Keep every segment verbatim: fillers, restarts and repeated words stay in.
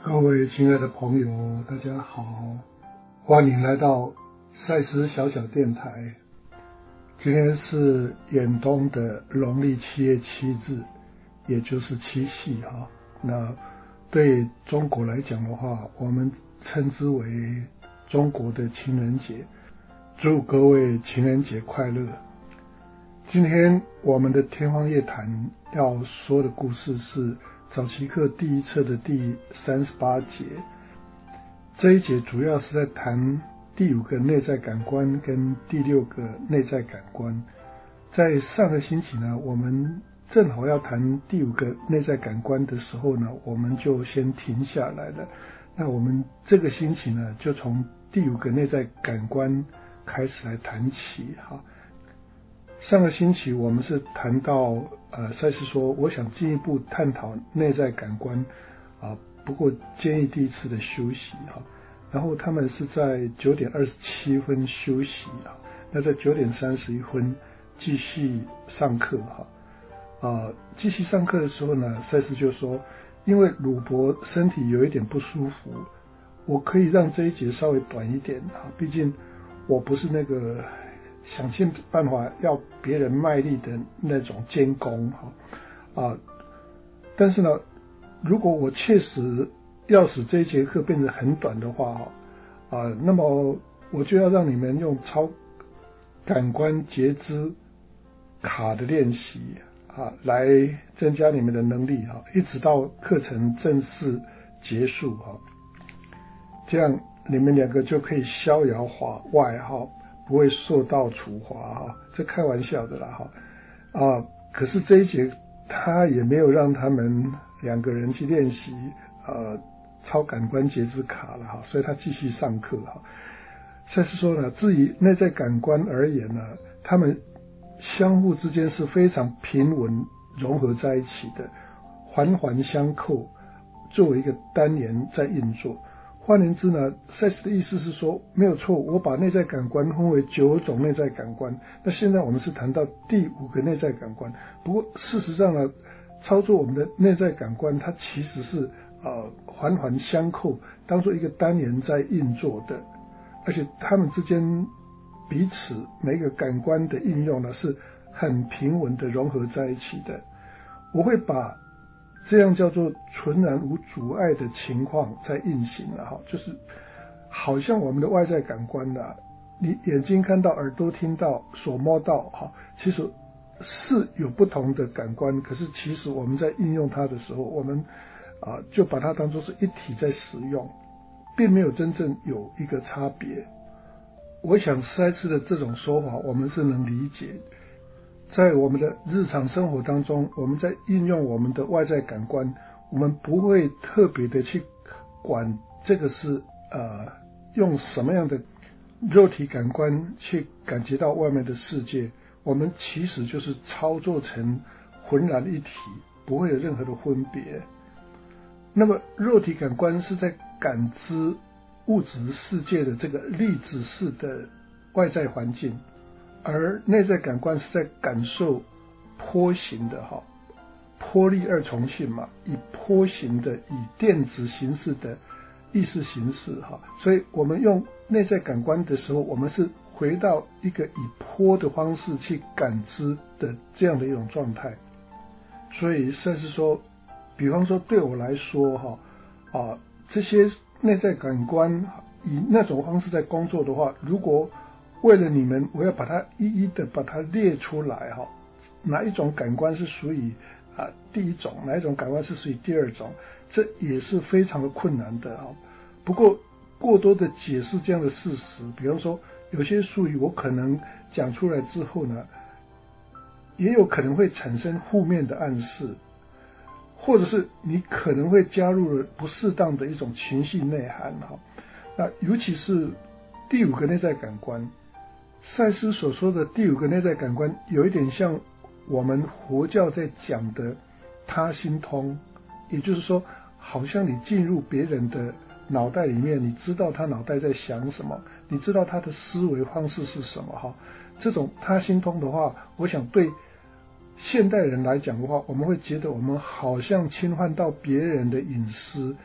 各位亲爱的朋友，大家好，欢迎来到赛斯小小电台。今天是远东的农历七月七日，也就是七夕哈。那对中国来讲的话，我们称之为中国的情人节。祝各位情人节快乐。今天我们的天方夜谭要说的故事是早期课第一册的第三十八节。这一节主要是在谈第五个内在感官跟第六个内在感官。在上个星期呢，我们正好要谈第五个内在感官的时候呢，我们就先停下来了。那我们这个星期呢，就从第五个内在感官开始来谈起哈。上个星期我们是谈到呃，赛斯说我想进一步探讨内在感官啊，不过建议第一次的休息哈。然后他们是在九点二十七分休息啊，那在九点三十一分继续上课哈。啊，继续上课的时候呢，赛斯就说，因为鲁伯身体有一点不舒服，我可以让这一节稍微短一点啊，毕竟我不是那个想尽办法要别人卖力的那种监工哈啊，但是呢，如果我切实要使这一节课变得很短的话啊，那么我就要让你们用超感官觉知卡的练习啊，来增加你们的能力哈，一直到课程正式结束哈，这样你们两个就可以逍遥法外哈。不会受到处罚哈，这开玩笑的啦哈啊！可是这一节他也没有让他们两个人去练习呃超感官觉知卡了哈，所以他继续上课哈。赛斯说呢，至于内在感官而言呢，他们相互之间是非常平稳融合在一起的，环环相扣，作为一个单元在运作。换言之呢，赛斯的意思是说，没有错，我把内在感官分为九种内在感官。那现在我们是谈到第五个内在感官。不过事实上呢，操作我们的内在感官，它其实是呃环环相扣，当作一个单元在运作的，而且它们之间彼此每一个感官的应用呢，是很平稳的融合在一起的。我会把这样叫做纯然无阻碍的情况在运行了哈，就是好像我们的外在感官啊，你眼睛看到、耳朵听到、手摸到哈，其实是有不同的感官，可是其实我们在应用它的时候，我们啊就把它当作是一体在使用，并没有真正有一个差别。我想赛斯的这种说法，我们是能理解。在我们的日常生活当中，我们在运用我们的外在感官，我们不会特别的去管这个是呃用什么样的肉体感官去感觉到外面的世界，我们其实就是操作成浑然一体，不会有任何的分别。那么肉体感官是在感知物质世界的这个粒子式的外在环境，而内在感官是在感受波形的哈，波粒二重性嘛，以波形的以电子形式的意识形式哈，所以我们用内在感官的时候，我们是回到一个以波的方式去感知的这样的一种状态。所以甚至说，比方说对我来说哈啊，这些内在感官以那种方式在工作的话，如果为了你们，我要把它一一的把它列出来哈，哪一种感官是属于啊第一种，哪一种感官是属于第二种，这也是非常的困难的哈。不过过多的解释这样的事实，比方说有些术语我可能讲出来之后呢，也有可能会产生负面的暗示，或者是你可能会加入了不适当的一种情绪内涵哈。那尤其是第五个内在感官。赛斯所说的第五个内在感官有一点像我们佛教在讲的他心通，也就是说好像你进入别人的脑袋里面，你知道他脑袋在想什么，你知道他的思维方式是什么哈。这种他心通的话，我想对现代人来讲的话，我们会觉得我们好像侵犯到别人的隐私，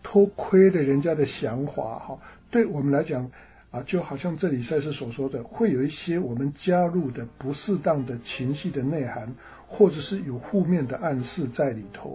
偷窥了人家的想法哈，对我们来讲啊，就好像这里赛斯所说的，会有一些我们加入的不适当的情绪的内涵，或者是有负面的暗示在里头。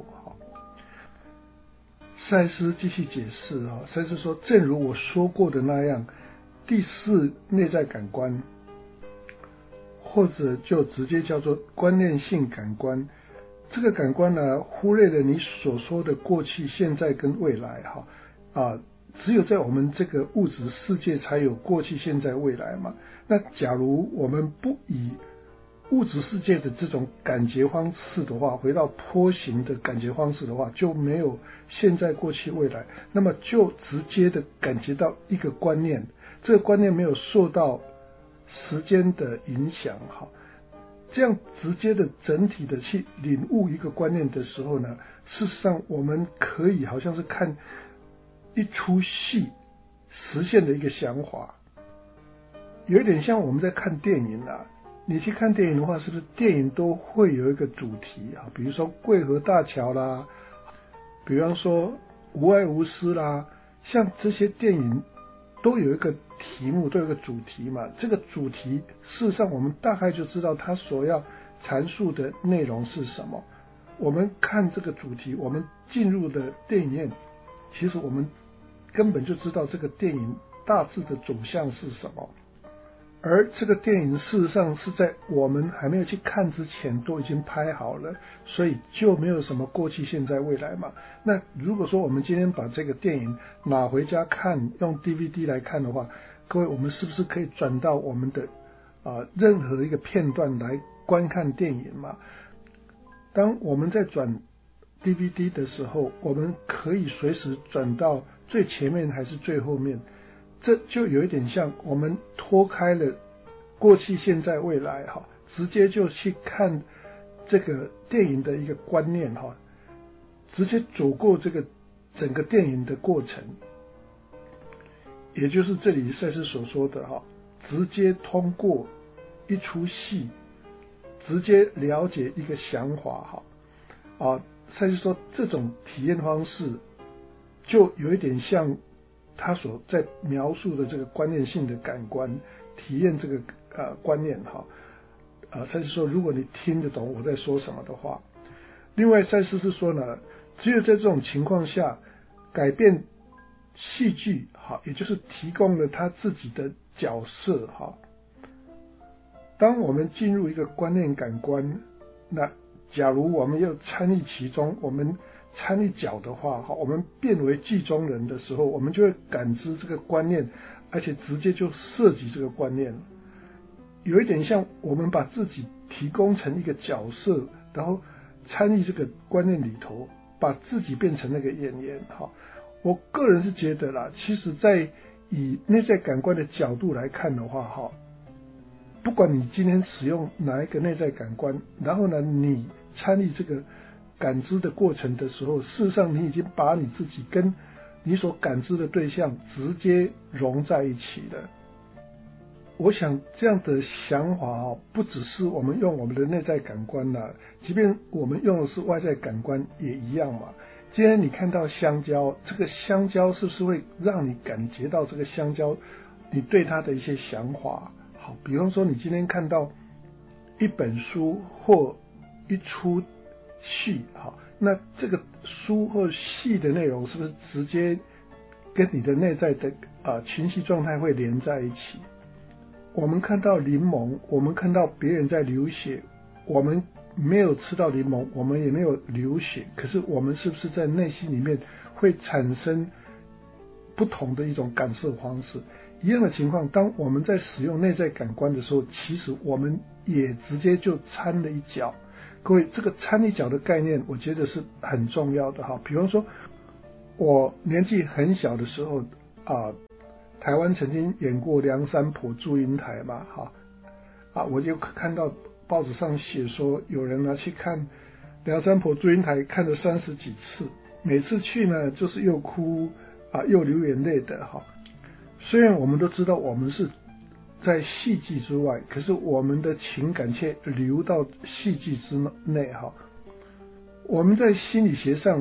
赛斯继续解释啊，赛斯说，正如我说过的那样，第四内在感官，或者就直接叫做观念性感官，这个感官呢，忽略了你所说的过去、现在跟未来哈啊，只有在我们这个物质世界才有过去、现在、未来嘛。那假如我们不以物质世界的这种感觉方式的话，回到波形的感觉方式的话，就没有现在、过去、未来，那么就直接的感觉到一个观念，这个观念没有受到时间的影响哈，这样直接的整体的去领悟一个观念的时候呢，事实上我们可以好像是看一出戏实现的一个想法，有一点像我们在看电影啊。你去看电影的话，是不是电影都会有一个主题啊？比如说桂河大桥啦，比方说无爱无私啦，像这些电影都有一个题目，都有一个主题嘛。这个主题事实上我们大概就知道它所要阐述的内容是什么。我们看这个主题，我们进入的电影院，其实我们根本就知道这个电影大致的走向是什么。而这个电影事实上是在我们还没有去看之前都已经拍好了，所以就没有什么过去、现在、未来嘛。那如果说我们今天把这个电影拿回家看，用 D V D 来看的话，各位我们是不是可以转到我们的啊、呃、任何一个片段来观看电影嘛？当我们在转 D V D 的时候，我们可以随时转到最前面还是最后面。这就有一点像我们脱开了过去、现在、未来哈，直接就去看这个电影的一个观念哈，直接走过这个整个电影的过程，也就是这里赛斯所说的哈，直接通过一出戏，直接了解一个想法哈啊，赛斯说这种体验方式就有一点像他所在描述的这个观念性的感官体验这个呃观念哈，呃，赛斯说如果你听得懂我在说什么的话，另外赛斯是说呢，只有在这种情况下改变戏剧哈，也就是提供了他自己的角色哈。当我们进入一个观念感官，那假如我们要参与其中，我们参与角的话，我们变为剧中人的时候，我们就会感知这个观念，而且直接就涉及这个观念，有一点像我们把自己提供成一个角色，然后参与这个观念里头，把自己变成那个演员。我个人是觉得啦，其实在以内在感官的角度来看的话，不管你今天使用哪一个内在感官，然后呢，你参与这个感知的过程的时候，事实上你已经把你自己跟你所感知的对象直接融在一起了。我想这样的想法不只是我们用我们的内在感官啦，即便我们用的是外在感官也一样嘛。今天你看到香蕉，这个香蕉是不是会让你感觉到这个香蕉你对它的一些想法？好，比方说你今天看到一本书或一出戏，好，那这个书或戏的内容是不是直接跟你的内在的啊情绪状态会连在一起？我们看到柠檬，我们看到别人在流血，我们没有吃到柠檬，我们也没有流血，可是我们是不是在内心里面会产生不同的一种感受方式？一样的情况，当我们在使用内在感官的时候，其实我们也直接就掺了一脚。各位，这个掺一脚的概念我觉得是很重要的哈。比方说我年纪很小的时候啊，台湾曾经演过梁山泊祝英台嘛，哈啊，我就看到报纸上写说有人呢去看梁山泊祝英台看了三十几次，每次去呢就是又哭啊又流眼泪的哈。虽然我们都知道我们是在戏剧之外，可是我们的情感却流到戏剧之内哈。我们在心理学上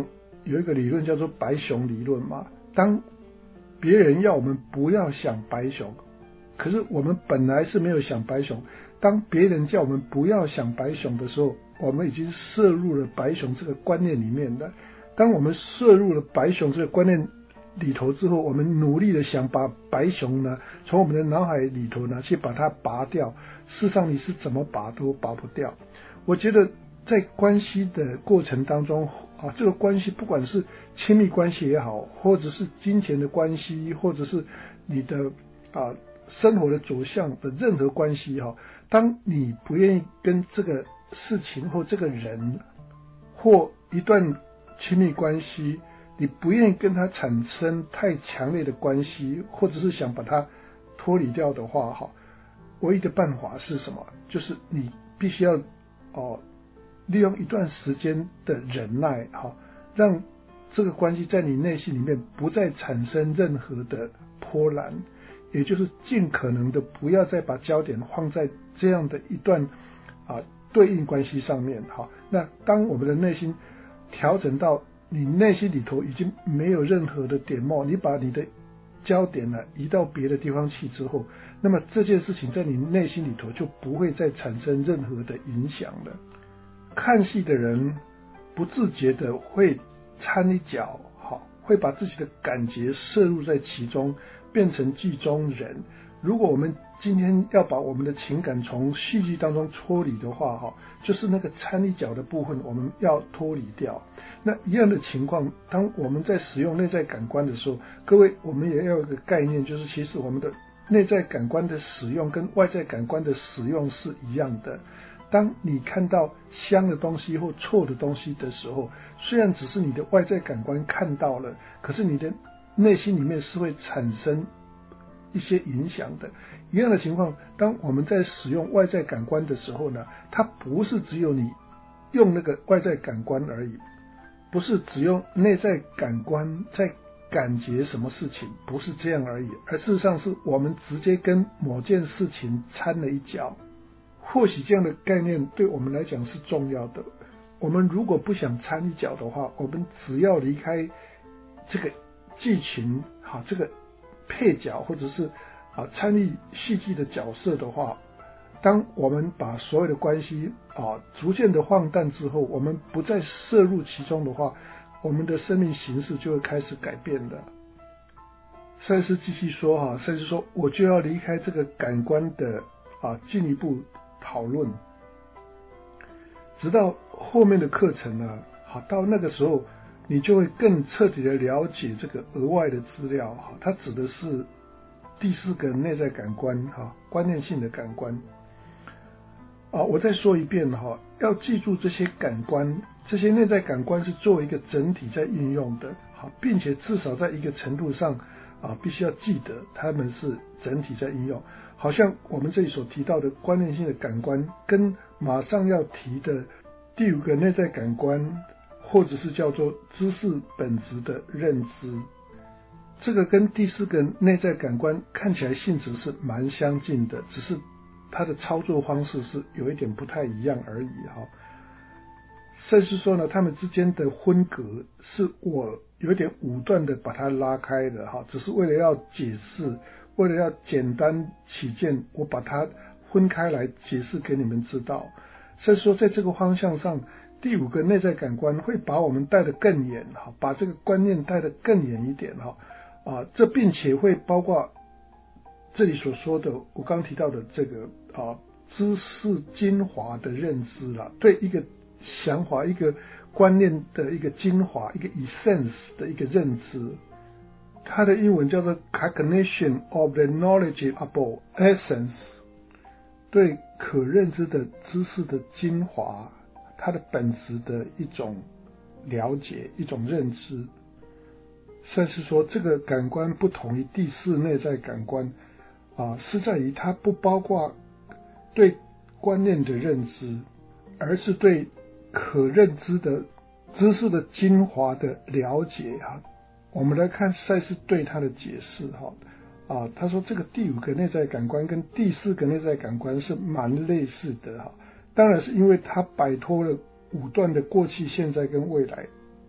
有一个理论叫做白熊理论嘛，当别人要我们不要想白熊，可是我们本来是没有想白熊，当别人叫我们不要想白熊的时候，我们已经摄入了白熊这个观念里面的。当我们摄入了白熊这个观念里头之后，我们努力的想把白熊呢从我们的脑海里头呢去把它拔掉，事实上你是怎么拔都拔不掉。我觉得在关系的过程当中啊，这个关系不管是亲密关系也好，或者是金钱的关系，或者是你的啊生活的走向的任何关系哈，当你不愿意跟这个事情或这个人或一段亲密关系，你不愿意跟他产生太强烈的关系，或者是想把他脱离掉的话哈，唯一的办法是什么？就是你必须要哦利用一段时间的忍耐哈，让这个关系在你内心里面不再产生任何的波澜，也就是尽可能的不要再把焦点放在这样的一段啊对应关系上面哈。那当我们的内心调整到你内心里头已经没有任何的点墨，你把你的焦点呢移到别的地方去之后，那么这件事情在你内心里头就不会再产生任何的影响了。看戏的人不自觉的会掺一脚，会把自己的感觉摄入在其中，变成剧中人。如果我们今天要把我们的情感从戏剧当中脱离的话，就是那个掺一脚的部分我们要脱离掉。那一样的情况，当我们在使用内在感官的时候，各位我们也要有一个概念，就是其实我们的内在感官的使用跟外在感官的使用是一样的。当你看到香的东西或臭的东西的时候，虽然只是你的外在感官看到了，可是你的内心里面是会产生一些影响的。一样的情况，当我们在使用外在感官的时候呢，它不是只有你用那个外在感官而已，不是只用内在感官在感觉什么事情，不是这样而已，而事实上是我们直接跟某件事情掺了一脚。或许这样的概念对我们来讲是重要的。我们如果不想掺一脚的话，我们只要离开这个剧情好这个配角或者是啊参与戏剧的角色的话，当我们把所有的关系啊逐渐的放淡之后，我们不再摄入其中的话，我们的生命形式就会开始改变的。赛斯继续说哈，赛斯说我就要离开这个感官的啊进一步讨论，直到后面的课程呢，好，到那个时候你就会更彻底的了解这个额外的资料，它指的是第四个内在感官，观念性的感官。啊，我再说一遍哈，要记住这些感官，这些内在感官是作为一个整体在运用的，好，并且至少在一个程度上啊，必须要记得它们是整体在运用。好像我们这里所提到的观念性的感官，跟马上要提的第五个内在感官，或者是叫做知识本质的认知，这个跟第四个内在感官看起来性质是蛮相近的，只是它的操作方式是有一点不太一样而已哈。甚至说呢，他们之间的分隔是我有点武断的把它拉开的哈，只是为了要解释，为了要简单起见，我把它分开来解释给你们知道。所以说在这个方向上，第五个内在感官会把我们带得更远，把这个观念带得更远一点啊，这并且会包括这里所说的我刚提到的这个啊知识精华的认知啦，对一个想法一个观念的一个精华，一个 essence 的一个认知，它的英文叫做 cognition of the knowledgeable essence， 对可认知的知识的精华，它的本质的一种了解，一种认知。甚至说这个感官不同于第四内在感官啊，是在于它不包括对观念的认知，而是对可认知的知识的精华的了解哈。我们来看赛斯对他的解释哈啊，他说这个第五个内在感官跟第四个内在感官是蛮类似的哈，当然是因为他摆脱了武断的过去、现在跟未来，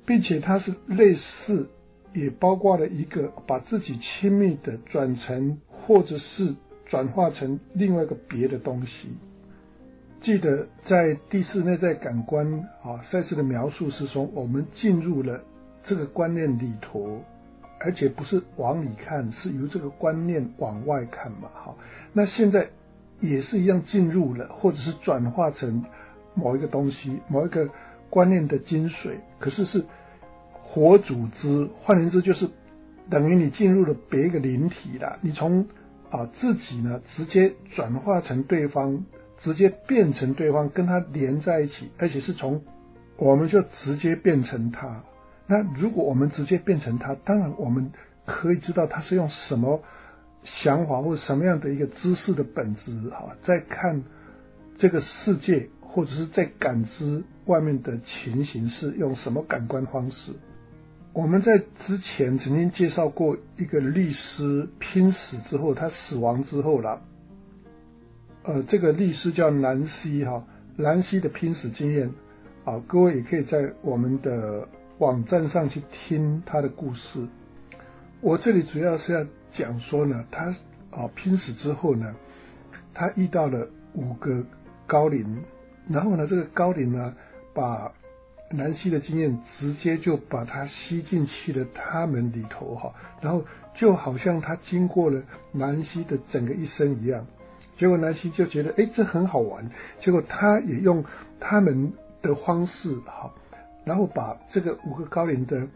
并且它是类似，也包括了一个把自己亲密的转成或者是转化成另外一个别的东西。记得在第四内在感官啊，赛斯的描述是说，我们进入了这个观念里头，而且不是往里看，是由这个观念往外看嘛。好，那现在也是一样进入了，或者是转化成某一个东西，某一个观念的精髓，可是是活组织，换言之就是等于你进入了别一个灵体啦，你从啊自己呢直接转化成对方，直接变成对方，跟他连在一起，而且是从我们就直接变成他。那如果我们直接变成他，当然我们可以知道他是用什么想法或者什么样的一个知识的本质啊，在看这个世界，或者是在感知外面的情形是用什么感官方式。我们在之前曾经介绍过一个律师拼死之后，他死亡之后啦，呃，这个律师叫南希哈，南希的拼死经验啊，各位也可以在我们的网站上去听他的故事。我这里主要是要讲说呢，他啊拼死之后呢，他遇到了五个高龄，然后呢，这个高龄呢，把南希的经验直接就把它吸进去了他们里头哈，然后就好像他经过了南希的整个一生一样。结果南希就觉得，哎，这很好玩。结果他也用他们的方式哈，然后把这个五个高龄的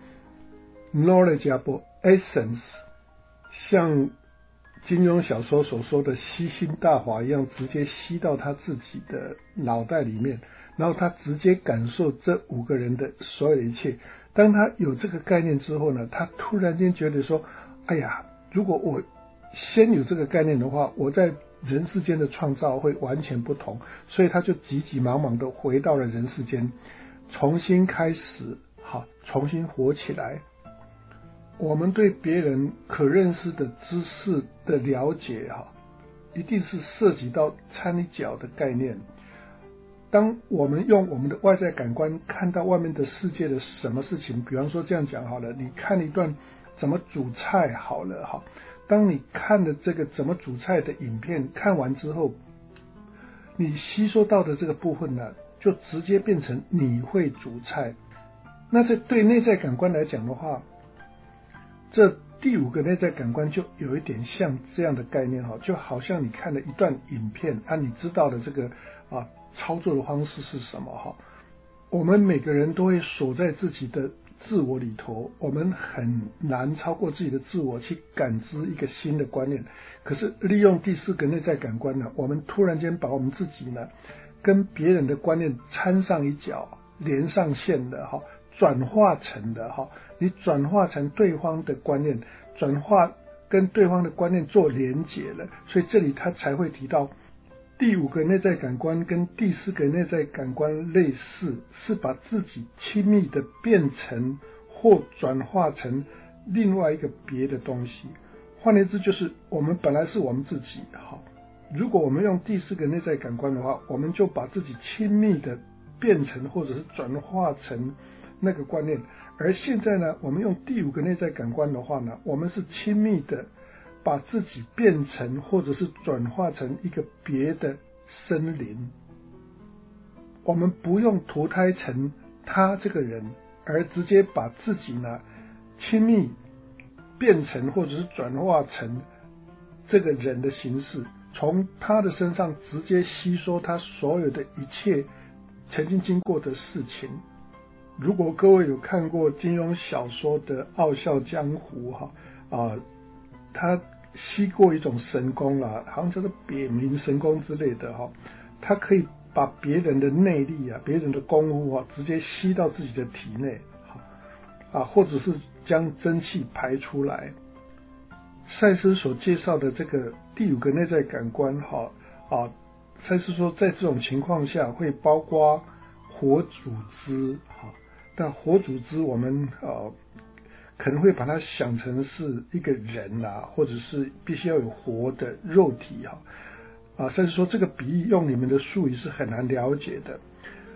knowledgeable essence， 像金庸小说所说的吸星大法一样，直接吸到他自己的脑袋里面，然后他直接感受这五个人的所有的一切。当他有这个概念之后呢，他突然间觉得说，哎呀，如果我先有这个概念的话，我在人世间的创造会完全不同，所以他就急急忙忙的回到了人世间，重新开始，好，重新活起来。我们对别人可认识的知识的了解哈，一定是涉及到掺一脚的概念。当我们用我们的外在感官看到外面的世界的什么事情，比方说这样讲好了，你看一段怎么煮菜好了哈，当你看的这个怎么煮菜的影片看完之后，你吸收到的这个部分呢，就直接变成你会煮菜。那这对内在感官来讲的话，这第五个内在感官就有一点像这样的概念哈，就好像你看了一段影片啊，你知道的这个啊操作的方式是什么哈。我们每个人都会锁在自己的自我里头，我们很难超过自己的自我去感知一个新的观念。可是利用第四个内在感官呢，我们突然间把我们自己呢跟别人的观念掺上一脚，连上线的哈，转化成的哈，你转化成对方的观念，转化跟对方的观念做连结了，所以这里他才会提到第五个内在感官跟第四个内在感官类似，是把自己亲密的变成或转化成另外一个别的东西。换言之，就是我们本来是我们自己好，如果我们用第四个内在感官的话，我们就把自己亲密的变成或者是转化成那个观念。而现在呢，我们用第五个内在感官的话呢，我们是亲密的把自己变成或者是转化成一个别的生灵。我们不用投胎成他这个人，而直接把自己呢亲密变成或者是转化成这个人的形式，从他的身上直接吸收他所有的一切曾经经过的事情。如果各位有看过金庸小说的《傲笑江湖》哈啊，他吸过一种神功啦，好像叫做别名神功之类的哈，他可以把别人的内力啊、别人的功夫啊，直接吸到自己的体内啊，或者是将真气排出来。赛斯所介绍的这个第五个内在感官哈啊，赛斯说在这种情况下会包括活组织哈。但活组织我们呃可能会把它想成是一个人啊，或者是必须要有活的肉体哈啊，甚至说这个比喻用你们的术语是很难了解的。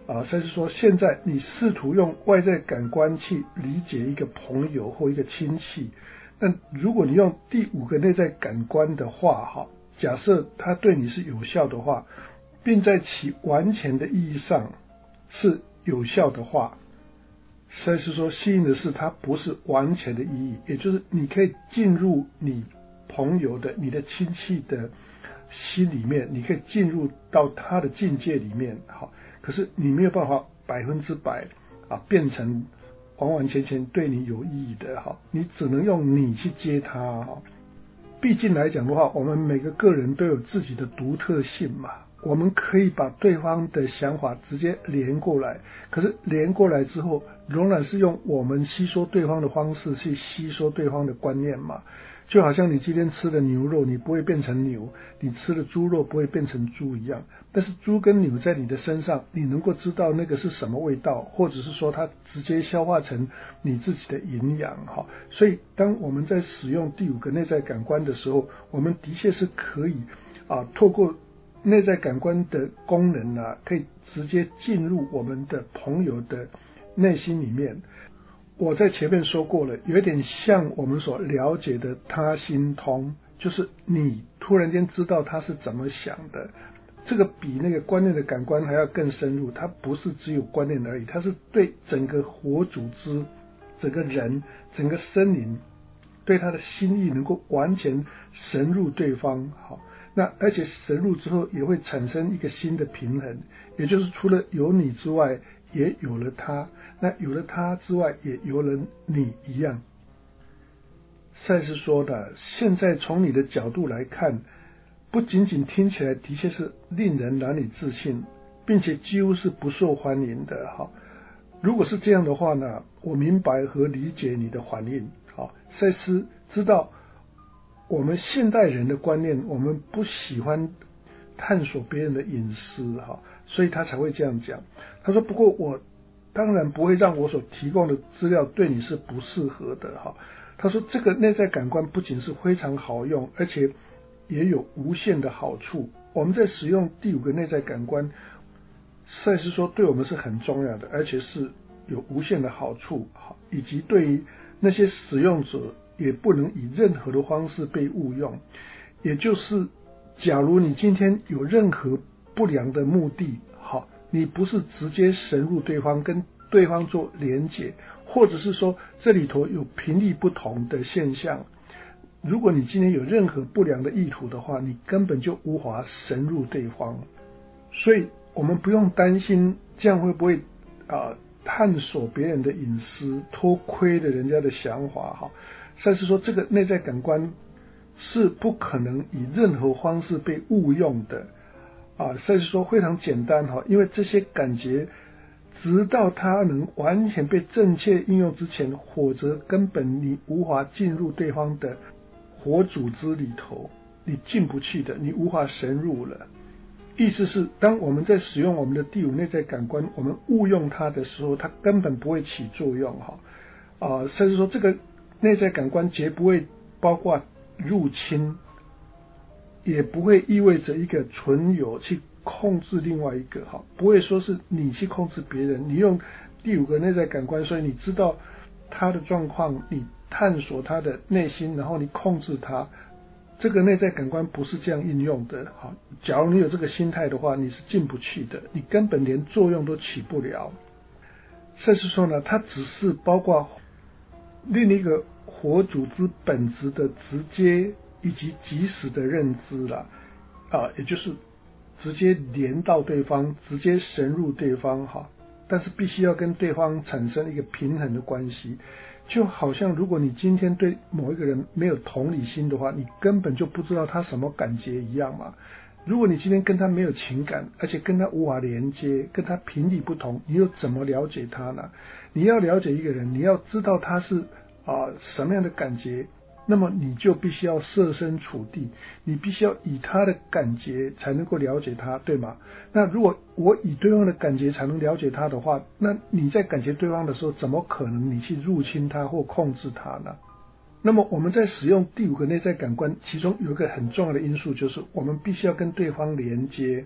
啊，甚至说现在你试图用外在感官去理解一个朋友或一个亲戚，那如果你用第五个内在感官的话，哈，假设它对你是有效的话，并在其完全的意义上是有效的话，所以是说吸引的是它不是完全的意义，也就是你可以进入你朋友的、你的亲戚的心里面，你可以进入到他的境界里面，好，可是你没有办法百分之百啊变成完完全全对你有意义的，哈，你只能用你去接他，哈。毕竟来讲的话，我们每个个人都有自己的独特性嘛，我们可以把对方的想法直接连过来，可是连过来之后，仍然是用我们吸收对方的方式去吸收对方的观念嘛。就好像你今天吃的牛肉，你不会变成牛，你吃的猪肉不会变成猪一样，但是猪跟牛在你的身上，你能够知道那个是什么味道，或者是说它直接消化成你自己的营养，哈。所以当我们在使用第五个内在感官的时候，我们的确是可以啊，透过内在感官的功能啊，可以直接进入我们的朋友的内心里面。我在前面说过了，有点像我们所了解的他心通，就是你突然间知道他是怎么想的，这个比那个观念的感官还要更深入，它不是只有观念而已，它是对整个活组织、整个人、整个森林，对他的心意能够完全深入对方，好，那而且深入之后也会产生一个新的平衡，也就是除了有你之外，也有了他，那有了他之外，也有了你一样。赛斯说的，现在从你的角度来看，不仅仅听起来的确是令人难以置信，并且几乎是不受欢迎的。哈，如果是这样的话呢，我明白和理解你的反应。好，赛斯知道我们现代人的观念，我们不喜欢探索别人的隐私，哈，所以他才会这样讲。他说，不过我当然不会让我所提供的资料对你是不适合的，哈。他说这个内在感官不仅是非常好用，而且也有无限的好处。我们在使用第五个内在感官，赛斯说对我们是很重要的，而且是有无限的好处，以及对于那些使用者也不能以任何的方式被误用。也就是假如你今天有任何不良的目的，好，你不是直接深入对方，跟对方做连结，或者是说这里头有频率不同的现象，如果你今天有任何不良的意图的话，你根本就无法深入对方。所以我们不用担心这样会不会啊、呃、探索别人的隐私，偷窥了人家的想法，哈。但是说这个内在感官是不可能以任何方式被误用的啊，甚至说非常简单，哈，因为这些感觉直到它能完全被正确应用之前，否则根本你无法进入对方的活组织里头，你进不去的，你无法深入了。意思是当我们在使用我们的第五内在感官，我们误用它的时候，它根本不会起作用，哈啊，甚至说这个内在感官绝不会包括入侵，也不会意味着一个存有去控制另外一个，哈，不会说是你去控制别人，你用第五个内在感官，所以你知道他的状况，你探索他的内心，然后你控制他。这个内在感官不是这样应用的，哈。假如你有这个心态的话，你是进不去的，你根本连作用都起不了。甚至说呢，它只是包括另一个活组织本质的直接以及即时的认知了，啊，也就是直接连到对方，直接深入对方，哈。但是必须要跟对方产生一个平衡的关系。就好像如果你今天对某一个人没有同理心的话，你根本就不知道他什么感觉一样嘛。如果你今天跟他没有情感，而且跟他无法连接，跟他频率不同，你又怎么了解他呢？你要了解一个人，你要知道他是啊、呃、什么样的感觉，那么你就必须要设身处地，你必须要以他的感觉才能够了解他，对吗？那如果我以对方的感觉才能了解他的话，那你在感觉对方的时候，怎么可能你去入侵他或控制他呢？那么我们在使用第五个内在感官，其中有一个很重要的因素，就是我们必须要跟对方连接，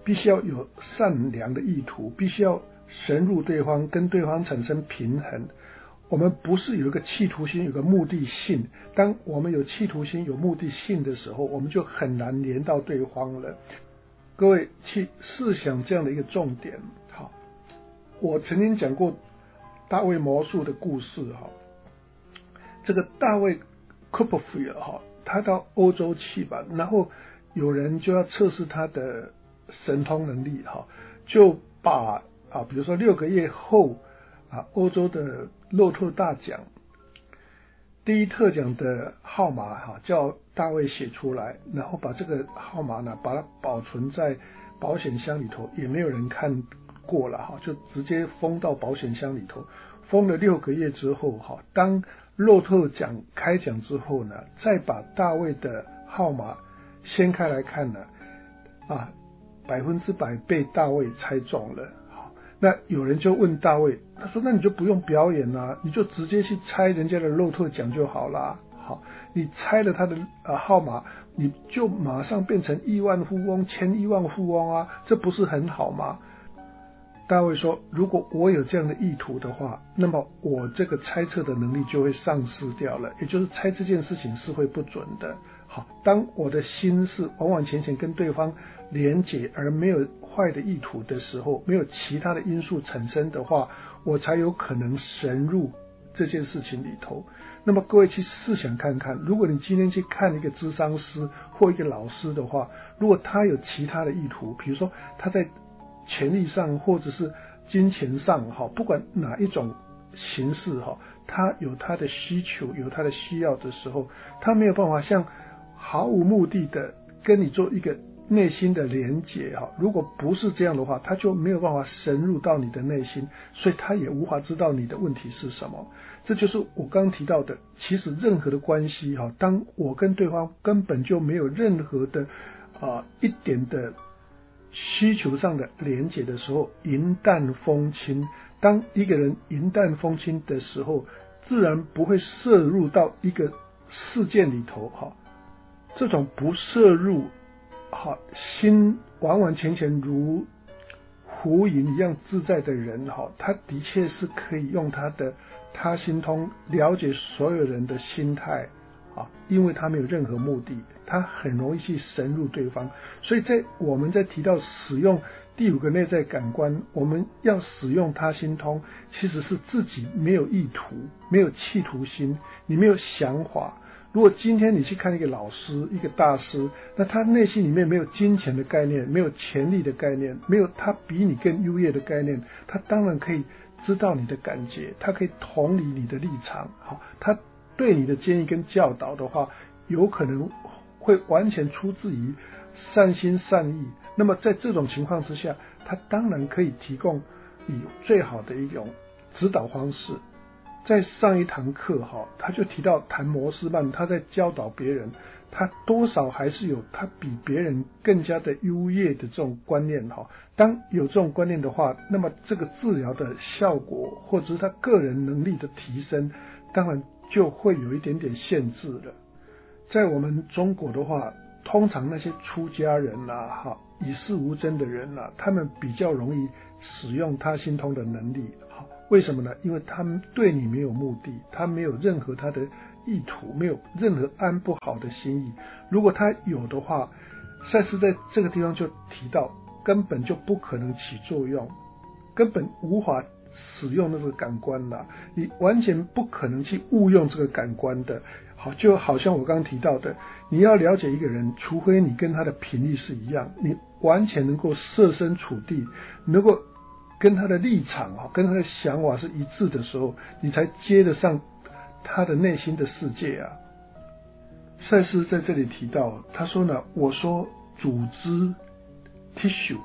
必须要有善良的意图，必须要深入对方，跟对方产生平衡。我们不是有一个企图心，有个目的性。当我们有企图心、有目的性的时候，我们就很难连到对方了。各位去试想这样的一个重点。好，我曾经讲过大卫魔术的故事。哈，这个大卫 Copperfield 哈，他到欧洲去吧，然后有人就要测试他的神通能力。哈，就把啊，比如说六个月后啊，欧洲的乐透大奖第一特奖的号码哈，叫大卫写出来，然后把这个号码呢，把它保存在保险箱里头，也没有人看过了哈，就直接封到保险箱里头。封了六个月之后哈，当乐透奖开奖之后呢，再把大卫的号码掀开来看呢，啊，百分之百被大卫猜中了。那有人就问大卫，他说：“那你就不用表演啊，你就直接去猜人家的乐透奖就好啦。好，你猜了他的呃号码，你就马上变成亿万富翁、千亿万富翁啊，这不是很好吗？”大卫说：“如果我有这样的意图的话，那么我这个猜测的能力就会丧失掉了，也就是猜这件事情是会不准的。好，当我的心是完完全全跟对方连结，而没有坏的意图的时候，没有其他的因素产生的话，我才有可能深入这件事情里头。那么各位去试想看看，如果你今天去看一个諮商师或一个老师的话，如果他有其他的意图，比如说他在权力上或者是金钱上，不管哪一种形式，他有他的需求，有他的需要的时候，他没有办法像毫无目的的跟你做一个内心的连结。如果不是这样的话，他就没有办法深入到你的内心，所以他也无法知道你的问题是什么。这就是我刚提到的，其实任何的关系，当我跟对方根本就没有任何的、呃、一点的需求上的连结的时候，云淡风轻。当一个人云淡风轻的时候，自然不会摄入到一个事件里头。这种不摄入，心完完全全如浮云一样自在的人，他的确是可以用他的他心通了解所有人的心态，因为他没有任何目的，他很容易去深入对方。所以在我们在提到使用第五个内在感官，我们要使用他心通，其实是自己没有意图，没有企图心，你没有想法。如果今天你去看一个老师，一个大师，那他内心里面没有金钱的概念，没有权力的概念，没有他比你更优越的概念，他当然可以知道你的感觉，他可以同理你的立场。好，他对你的建议跟教导的话，有可能会完全出自于善心善意。那么在这种情况之下，他当然可以提供你最好的一种指导方式。在上一堂课他就提到谭摩斯曼，他在教导别人，他多少还是有他比别人更加的优越的这种观念。当有这种观念的话，那么这个治疗的效果或者是他个人能力的提升，当然就会有一点点限制了。在我们中国的话，通常那些出家人啊，与世无争的人啊，他们比较容易使用他心通的能力。为什么呢？因为他们对你没有目的，他没有任何他的意图，没有任何安不好的心意。如果他有的话，赛斯在这个地方就提到，根本就不可能起作用，根本无法使用那个感官啦，你完全不可能去误用这个感官的。好，就好像我刚刚提到的，你要了解一个人，除非你跟他的频率是一样，你完全能够设身处地，能够跟他的立场跟他的想法是一致的时候，你才接得上他的内心的世界啊。赛斯在这里提到，他说呢，我说组织 tissue，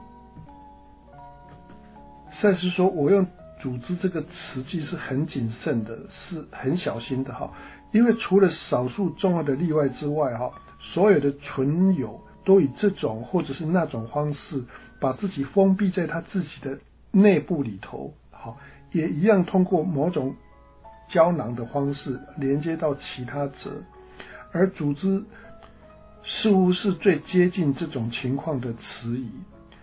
赛斯说我用组织这个词句是很谨慎的，是很小心的哈，因为除了少数重要的例外之外哈，所有的存有都以这种或者是那种方式把自己封闭在他自己的内部里头，好，也一样通过某种胶囊的方式连接到其他者，而组织似乎是最接近这种情况的词语。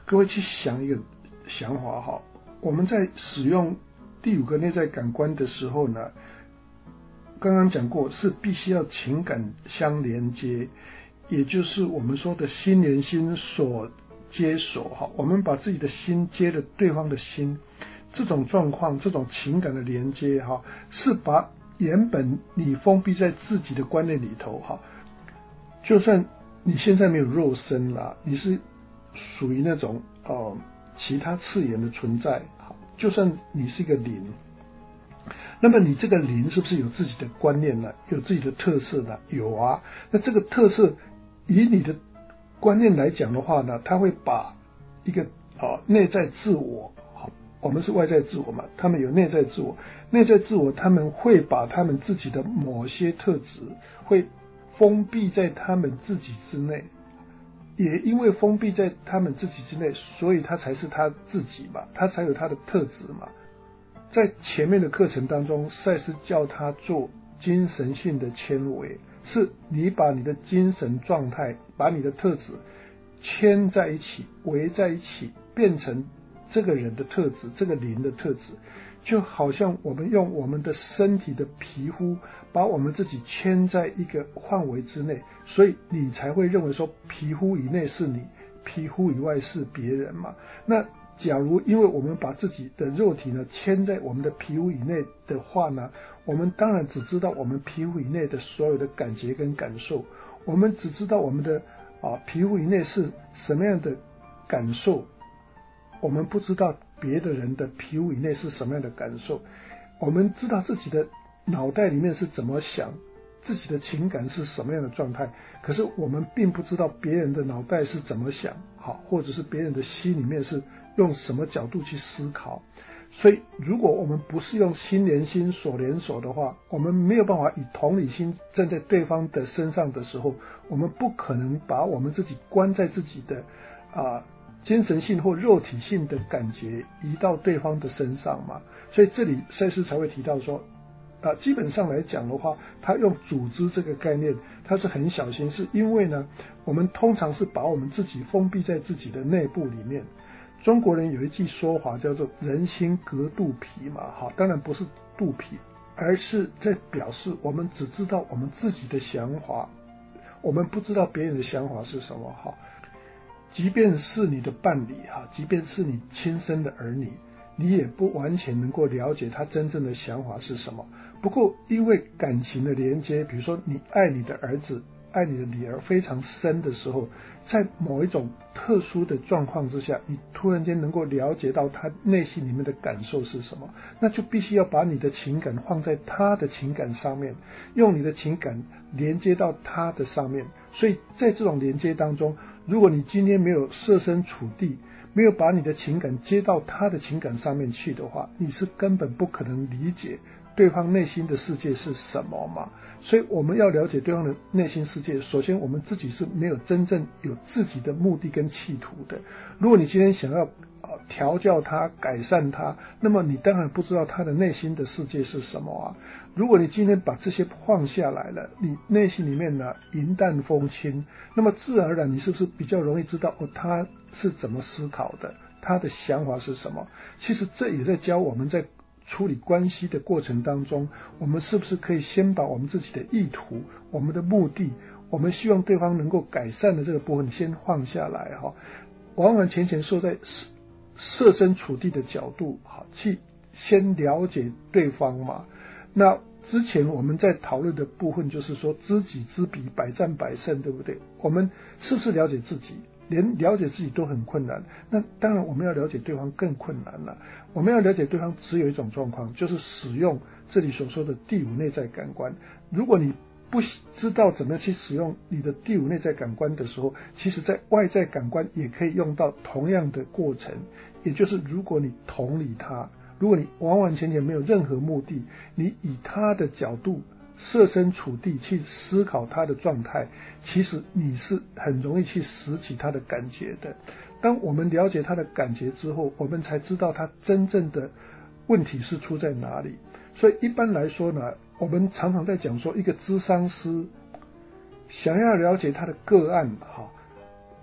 各位去想一个想法哈，我们在使用第五个内在感官的时候呢，刚刚讲过是必须要情感相连接，也就是我们说的心连心所接手哈，我们把自己的心接了对方的心，这种状况，这种情感的连接哈，是把原本你封闭在自己的观念里头哈，就算你现在没有肉身啦，你是属于那种呃其他次元的存在，就算你是一个灵，那么你这个灵是不是有自己的观念呢？有自己的特色呢？有啊。那这个特色以你的观念来讲的话呢，它会把一个啊内在自我，好，我们是外在自我嘛，他们有内在自我，内在自我他们会把他们自己的某些特质会封闭在他们自己之内，也因为封闭在他们自己之内，所以他才是他自己嘛，他才有他的特质嘛。在前面的课程当中，赛斯叫他做精神性的纤维，是你把你的精神状态，把你的特质牵在一起，围在一起，变成这个人的特质，这个灵的特质，就好像我们用我们的身体的皮肤把我们自己牵在一个范围之内，所以你才会认为说皮肤以内是你，皮肤以外是别人嘛。那假如因为我们把自己的肉体呢牵在我们的皮肤以内的话呢，我们当然只知道我们皮肤以内的所有的感觉跟感受，我们只知道我们的啊皮肤以内是什么样的感受，我们不知道别的人的皮肤以内是什么样的感受。我们知道自己的脑袋里面是怎么想，自己的情感是什么样的状态，可是我们并不知道别人的脑袋是怎么想，好，或者是别人的心里面是用什么角度去思考。所以如果我们不是用心连心所连手的话，我们没有办法以同理心站在对方的身上的时候，我们不可能把我们自己关在自己的啊精神性或肉体性的感觉移到对方的身上嘛。所以这里赛斯才会提到说啊，基本上来讲的话，他用组织这个概念，他是很小心，是因为呢，我们通常是把我们自己封闭在自己的内部里面。中国人有一句说法叫做人心隔肚皮嘛，好，当然不是肚皮，而是在表示我们只知道我们自己的想法，我们不知道别人的想法是什么哈。即便是你的伴侣哈，即便是你亲生的儿女，你也不完全能够了解他真正的想法是什么。不过因为感情的连接，比如说你爱你的儿子，爱你的女儿非常深的时候，在某一种特殊的状况之下，你突然间能够了解到他内心里面的感受是什么，那就必须要把你的情感放在他的情感上面，用你的情感连接到他的上面。所以在这种连接当中，如果你今天没有设身处地，没有把你的情感接到他的情感上面去的话，你是根本不可能理解对方内心的世界是什么嘛。所以我们要了解对方的内心世界，首先我们自己是没有真正有自己的目的跟企图的。如果你今天想要呃调教他，改善他，那么你当然不知道他的内心的世界是什么啊。如果你今天把这些放下来了，你内心里面呢云淡风轻，那么自然而然你是不是比较容易知道哦他是怎么思考的，他的想法是什么。其实这也在教我们在处理关系的过程当中，我们是不是可以先把我们自己的意图，我们的目的，我们希望对方能够改善的这个部分先放下来哈，完完全全说在设身处地的角度哈，去先了解对方嘛。那之前我们在讨论的部分就是说知己知彼，百战百胜，对不对？我们是不是了解自己？连了解自己都很困难，那当然我们要了解对方更困难了。我们要了解对方只有一种状况，就是使用这里所说的第五内在感官。如果你不知道怎么样去使用你的第五内在感官的时候，其实在外在感官也可以用到同样的过程。也就是如果你同理他，如果你完完全全没有任何目的，你以他的角度设身处地去思考他的状态，其实你是很容易去拾起他的感觉的。当我们了解他的感觉之后，我们才知道他真正的问题是出在哪里。所以一般来说呢，我们常常在讲说，一个咨商师想要了解他的个案，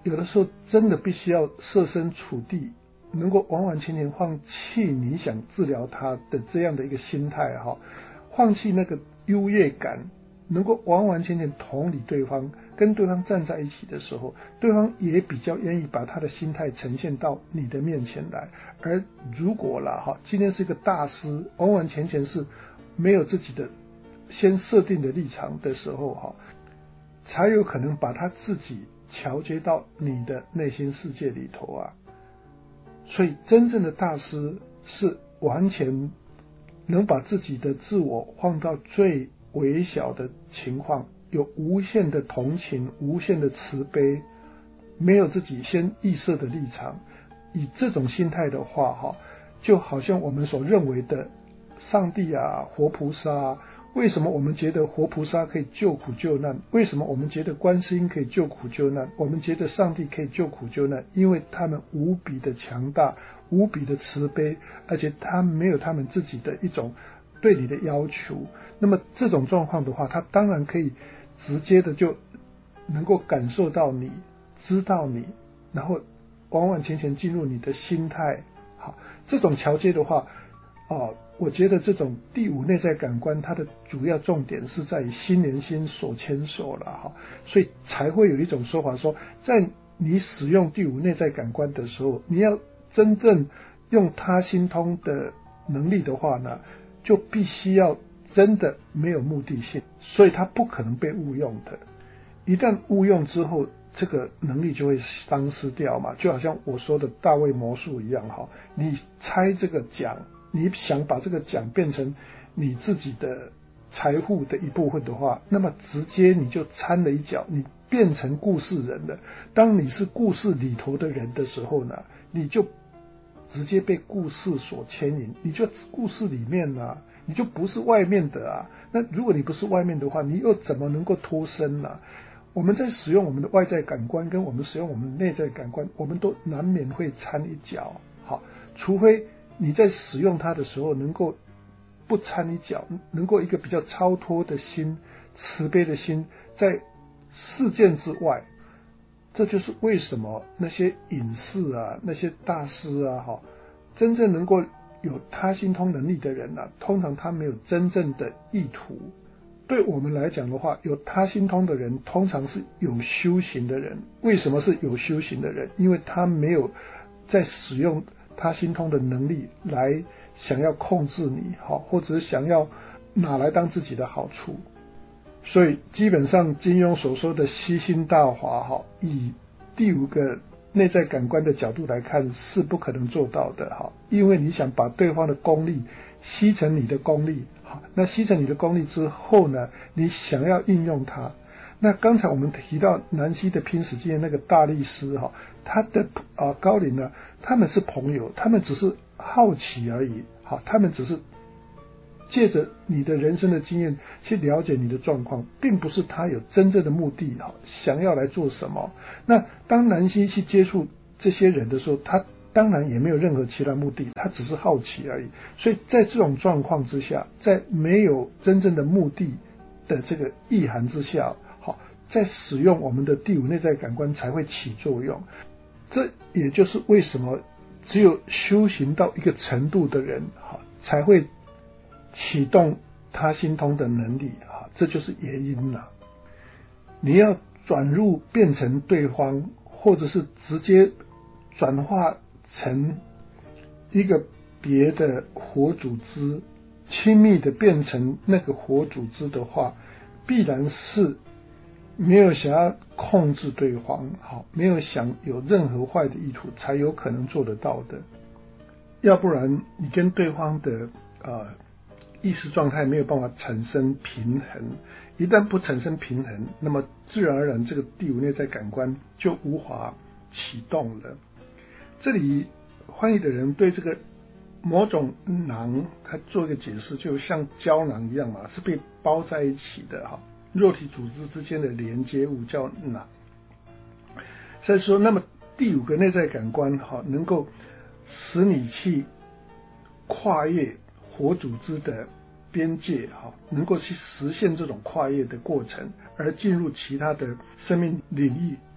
有的时候真的必须要设身处地，能够完完全全放弃你想治疗他的这样的一个心态哈，放弃那个优越感，能够完完全全同理对方，跟对方站在一起的时候，对方也比较愿意把他的心态呈现到你的面前来。而如果啦哈，今天是一个大师，完完全全是没有自己的先设定的立场的时候哈，才有可能把他自己调节到你的内心世界里头啊。所以真正的大师是完全能把自己的自我放到最微小的情况，有无限的同情，无限的慈悲，没有自己先预设的立场。以这种心态的话哈，就好像我们所认为的上帝啊，活菩萨啊，为什么我们觉得活菩萨可以救苦救难？为什么我们觉得观世音可以救苦救难？我们觉得上帝可以救苦救难，因为他们无比的强大，无比的慈悲，而且他们没有他们自己的一种对你的要求。那么这种状况的话，他当然可以直接的就能够感受到你，知道你，然后完完全全进入你的心态。好，这种桥接的话哦，我觉得这种第五内在感官，它的主要重点是在于心连心手牵手了哈，所以才会有一种说法说，在你使用第五内在感官的时候，你要真正用他心通的能力的话呢，就必须要真的没有目的性，所以它不可能被误用的。一旦误用之后，这个能力就会丧失掉嘛，就好像我说的大卫魔术一样哈，你猜这个奖，你想把这个奖变成你自己的财富的一部分的话，那么直接你就掺了一脚，你变成故事人了。当你是故事里头的人的时候呢，你就直接被故事所牵引，你就故事里面啊，你就不是外面的啊。那如果你不是外面的话，你又怎么能够脱身呢？我们在使用我们的外在感官跟我们使用我们的内在感官，我们都难免会掺一脚。好，除非你在使用它的时候能够不掺一脚，能够一个比较超脱的心，慈悲的心，在事件之外。这就是为什么那些隐士啊，那些大师啊，哈，真正能够有他心通能力的人啊，通常他没有真正的意图。对我们来讲的话，有他心通的人通常是有修行的人。为什么是有修行的人？因为他没有在使用他心通的能力来想要控制你，或者是想要拿来当自己的好处。所以基本上金庸所说的吸心大法，以第五个内在感官的角度来看是不可能做到的，因为你想把对方的功力吸成你的功力，那吸成你的功力之后呢，你想要应用它。那刚才我们提到南希的拼死经验那个大力士，他的、呃、高龄呢，他们是朋友，他们只是好奇而已，他们只是借着你的人生的经验去了解你的状况，并不是他有真正的目的，想要来做什么。那当南希去接触这些人的时候，他当然也没有任何其他目的，他只是好奇而已。所以在这种状况之下，在没有真正的目的的这个意涵之下，好，在使用我们的第五内在感官才会起作用。这也就是为什么只有修行到一个程度的人，好，才会启动他心通的能力，这就是原因了。你要转入变成对方，或者是直接转化成一个别的活组织，亲密的变成那个活组织的话，必然是没有想要控制对方，好，没有想有任何坏的意图，才有可能做得到的。要不然你跟对方的呃意识状态没有办法产生平衡，一旦不产生平衡，那么自然而然这个第五内在感官就无法启动了。这里翻译的人对这个某种囊，他做一个解释，就像胶囊一样嘛，是被包在一起的哈，肉体组织之间的连接物叫囊。所以说，那么第五个内在感官哈，能够使你去跨越活组织的边界，能够去实现这种跨越的过程，而进入其他的生命领域，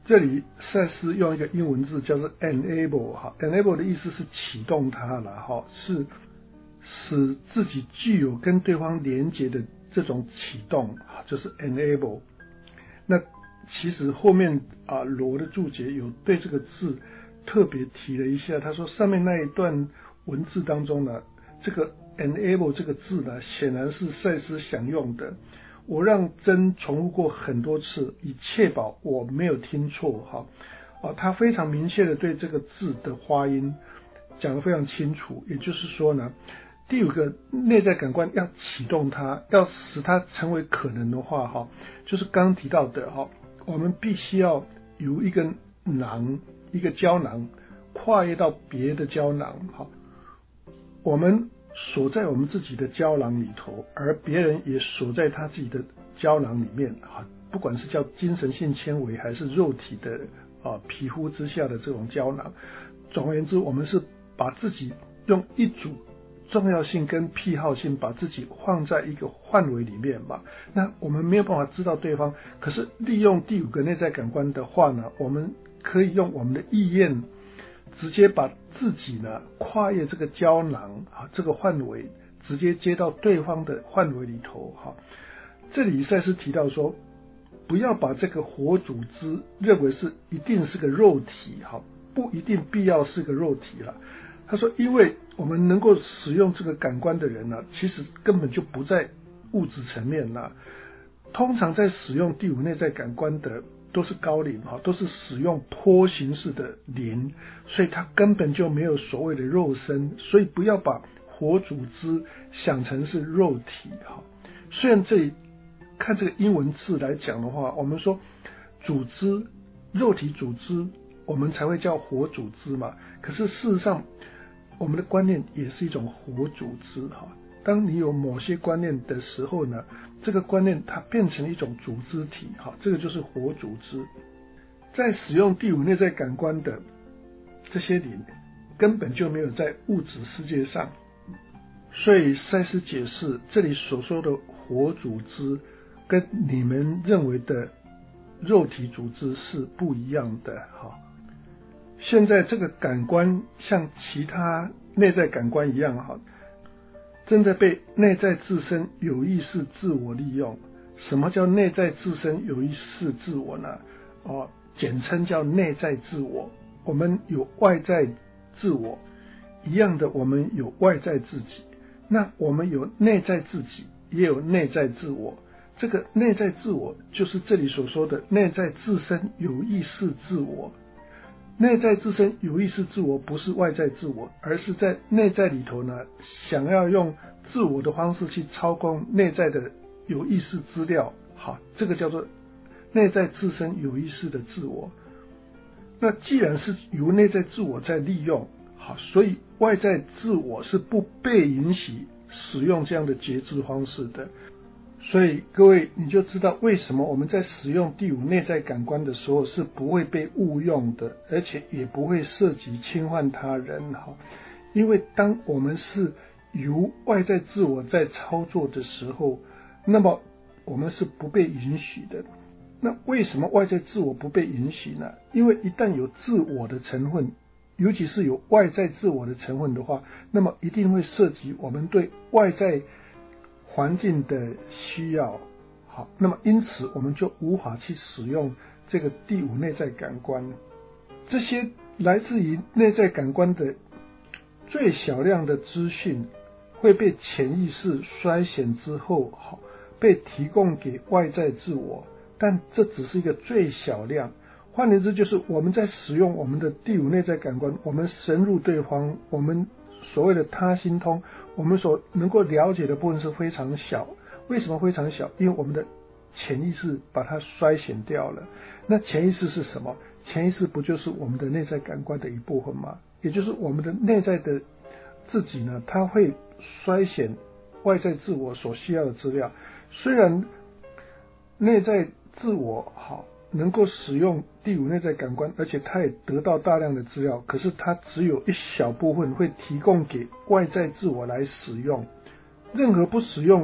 这里赛斯用一个英文字叫做 enable 哈 ，enable 的意思是启动它了哈，是使自己具有跟对方连结的这种启动，就是 enable。那其实后面啊罗的注解有对这个字特别提了一下，他说上面那一段文字当中呢，这个 enable 这个字呢，显然是赛斯想用的。我让真重复过很多次，以确保我没有听错哈。啊，他非常明确的对这个字的发音讲得非常清楚，也就是说呢，第五个内在感官要启动它，要使它成为可能的话哈，就是刚刚提到的哈，我们必须要由一个囊，一个胶囊跨越到别的胶囊哈，我们锁在我们自己的胶囊里头，而别人也锁在他自己的胶囊里面啊，不管是叫精神性纤维还是肉体的啊皮肤之下的这种胶囊，总而言之，我们是把自己用一组重要性跟癖好性把自己放在一个范围里面嘛。那我们没有办法知道对方，可是利用第五个内在感官的话呢，我们可以用我们的意愿直接把自己呢跨越这个胶囊啊这个范围，直接接到对方的范围里头哈。这里赛斯提到说，不要把这个活组织认为是一定是个肉体哈，不一定必要是个肉体了。他说，因为我们能够使用这个感官的人呢，其实根本就不在物质层面啦。通常在使用第五内在感官的都是高龄哈，都是使用波形式的灵，所以它根本就没有所谓的肉身，所以不要把活组织想成是肉体哈。虽然这里看这个英文字来讲的话，我们说组织肉体组织我们才会叫活组织嘛，可是事实上我们的观念也是一种活组织哈。当你有某些观念的时候呢，这个观念它变成一种组织体哈，这个就是活组织。在使用第五内在感官的这些灵根本就没有在物质世界上，所以赛斯解释这里所说的活组织跟你们认为的肉体组织是不一样的哈。现在这个感官像其他内在感官一样哈，正在被内在自身有意识自我利用。什么叫内在自身有意识自我呢？哦，简称叫内在自我。我们有外在自我，一样的我们有外在自己。那我们有内在自己，也有内在自我。这个内在自我就是这里所说的内在自身有意识自我。内在自身有意识自我不是外在自我，而是在内在里头呢，想要用自我的方式去操控内在的有意识资料，好，这个叫做内在自身有意识的自我。那既然是由内在自我在利用，好，所以外在自我是不被允许使用这样的节制方式的。所以各位你就知道为什么我们在使用第五内在感官的时候是不会被误用的，而且也不会涉及侵犯他人哈。因为当我们是由外在自我在操作的时候，那么我们是不被允许的。那为什么外在自我不被允许呢？因为一旦有自我的成分，尤其是有外在自我的成分的话，那么一定会涉及我们对外在环境的需要，好，那么因此我们就无法去使用这个第五内在感官。这些来自于内在感官的最小量的资讯会被潜意识筛选之后，好，被提供给外在自我，但这只是一个最小量。换言之，就是我们在使用我们的第五内在感官，我们深入对方，我们所谓的他心通，我们所能够了解的部分是非常小。为什么非常小？因为我们的潜意识把它筛选掉了。那潜意识是什么？潜意识不就是我们的内在感官的一部分吗？也就是我们的内在的自己呢，它会筛选外在自我所需要的资料。虽然内在自我好能够使用第五内在感官，而且它也得到大量的资料，可是它只有一小部分会提供给外在自我来使用。任何不使用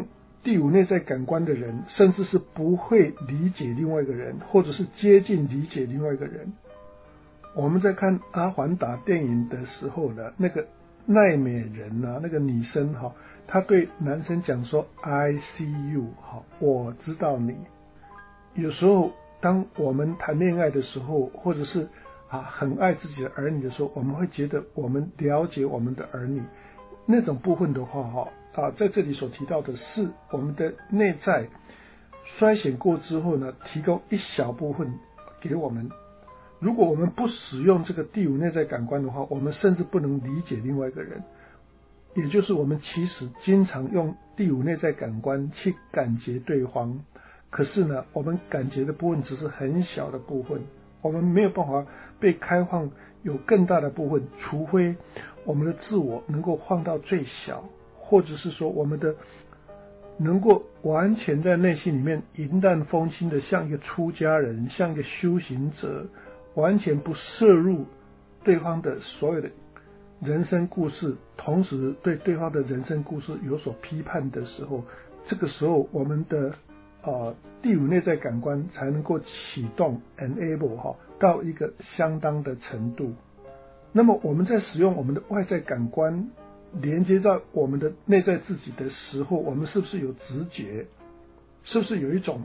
第五内在感官的人，甚至是不会理解另外一个人，或者是接近理解另外一个人。我们在看《阿凡达》电影的时候呢，那个奈美人啊，那个女生哈，她对男生讲说 I see you， 好，我知道你。有时候当我们谈恋爱的时候，或者是啊很爱自己的儿女的时候，我们会觉得我们了解我们的儿女那种部分的话哈啊，在这里所提到的是我们的内在衰减过之后呢，提供一小部分给我们。如果我们不使用这个第五内在感官的话，我们甚至不能理解另外一个人。也就是我们其实经常用第五内在感官去感觉对方，可是呢，我们感觉的部分只是很小的部分，我们没有办法被开放有更大的部分，除非我们的自我能够放到最小，或者是说我们的能够完全在内心里面云淡风轻的像一个出家人，像一个修行者，完全不摄入对方的所有的人生故事，同时对对方的人生故事有所批判的时候，这个时候我们的呃第五内在感官才能够启动 enable 哈到一个相当的程度。那么我们在使用我们的外在感官连接到我们的内在自己的时候，我们是不是有直觉？是不是有一种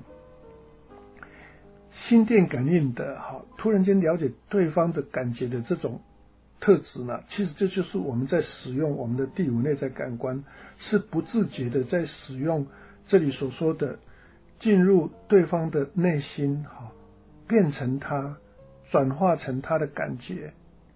心电感应的哈，突然间了解对方的感觉的这种特质呢？其实这就是我们在使用我们的第五内在感官，是不自觉的在使用这里所说的进入对方的内心哈，变成他，转化成他的感觉。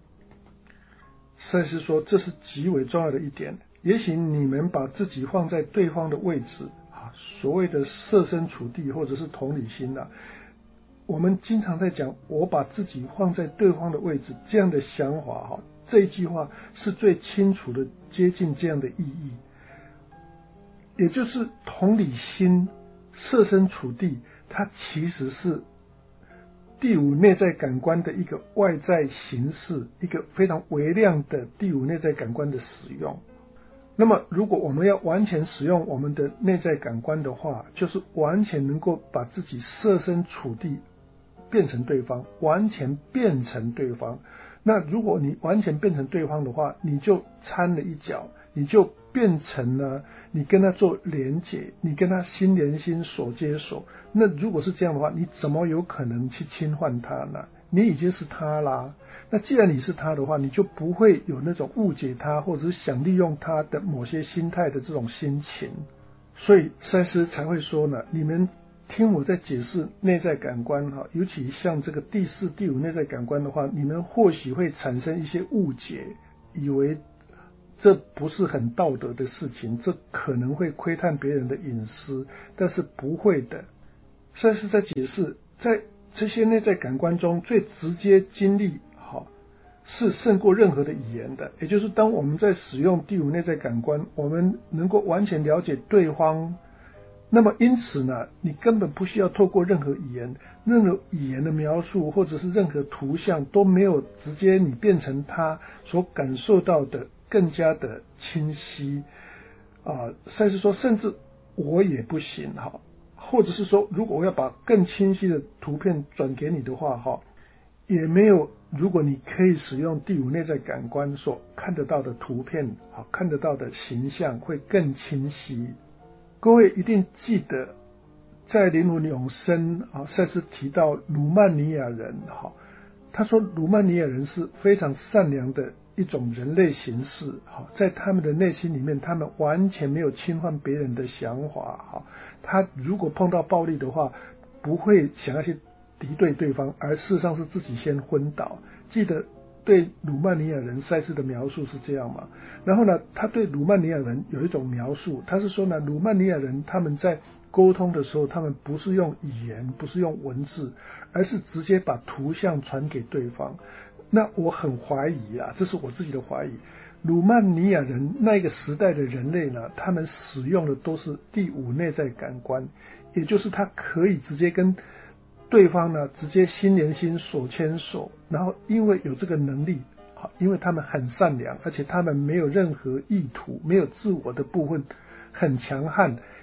赛斯说这是极为重要的一点。也许你们把自己放在对方的位置啊，所谓的设身处地或者是同理心啊，我们经常在讲我把自己放在对方的位置，这样的想法哈，这一句话是最清楚的接近这样的意义。也就是同理心、设身处地，它其实是第五内在感官的一个外在形式，一个非常微量的第五内在感官的使用。那么如果我们要完全使用我们的内在感官的话，就是完全能够把自己设身处地变成对方，完全变成对方。那如果你完全变成对方的话，你就掺了一脚，你就变成了你跟他做连结，你跟他心连心，手接手。那如果是这样的话，你怎么有可能去侵犯他呢？你已经是他啦。那既然你是他的话，你就不会有那种误解他或者是想利用他的某些心态的这种心情。所以赛斯才会说呢，你们听我在解释内在感官哈，尤其像这个第四、第五内在感官的话，你们或许会产生一些误解，以为这不是很道德的事情，这可能会窥探别人的隐私，但是不会的。赛斯在解释，在这些内在感官中最直接经历好是胜过任何的语言的。也就是当我们在使用第五内在感官，我们能够完全了解对方，那么因此呢，你根本不需要透过任何语言，任何语言的描述或者是任何图像都没有直接你变成他所感受到的更加的清晰啊。赛斯说甚至我也不行哈，或者是说如果我要把更清晰的图片转给你的话哈，也没有如果你可以使用第五内在感官所看得到的图片好，看得到的形象会更清晰。各位一定记得在灵魂永生啊，赛斯提到鲁曼尼亚人哈，他说鲁曼尼亚人是非常善良的一种人类形式哈，在他们的内心里面，他们完全没有侵犯别人的想法哈，他如果碰到暴力的话，不会想要去敌对对方，而事实上是自己先昏倒。记得对鲁曼尼亚人赛斯的描述是这样嘛？然后呢，他对鲁曼尼亚人有一种描述，他是说呢，鲁曼尼亚人他们在沟通的时候，他们不是用语言，不是用文字，而是直接把图像传给对方。那我很怀疑啊，这是我自己的怀疑，鲁曼尼亚人那个时代的人类呢，他们使用的都是第五内在感官，也就是他可以直接跟对方呢直接心连心，手牵手，然后因为有这个能力，因为他们很善良，而且他们没有任何意图，没有自我的部分，很强悍，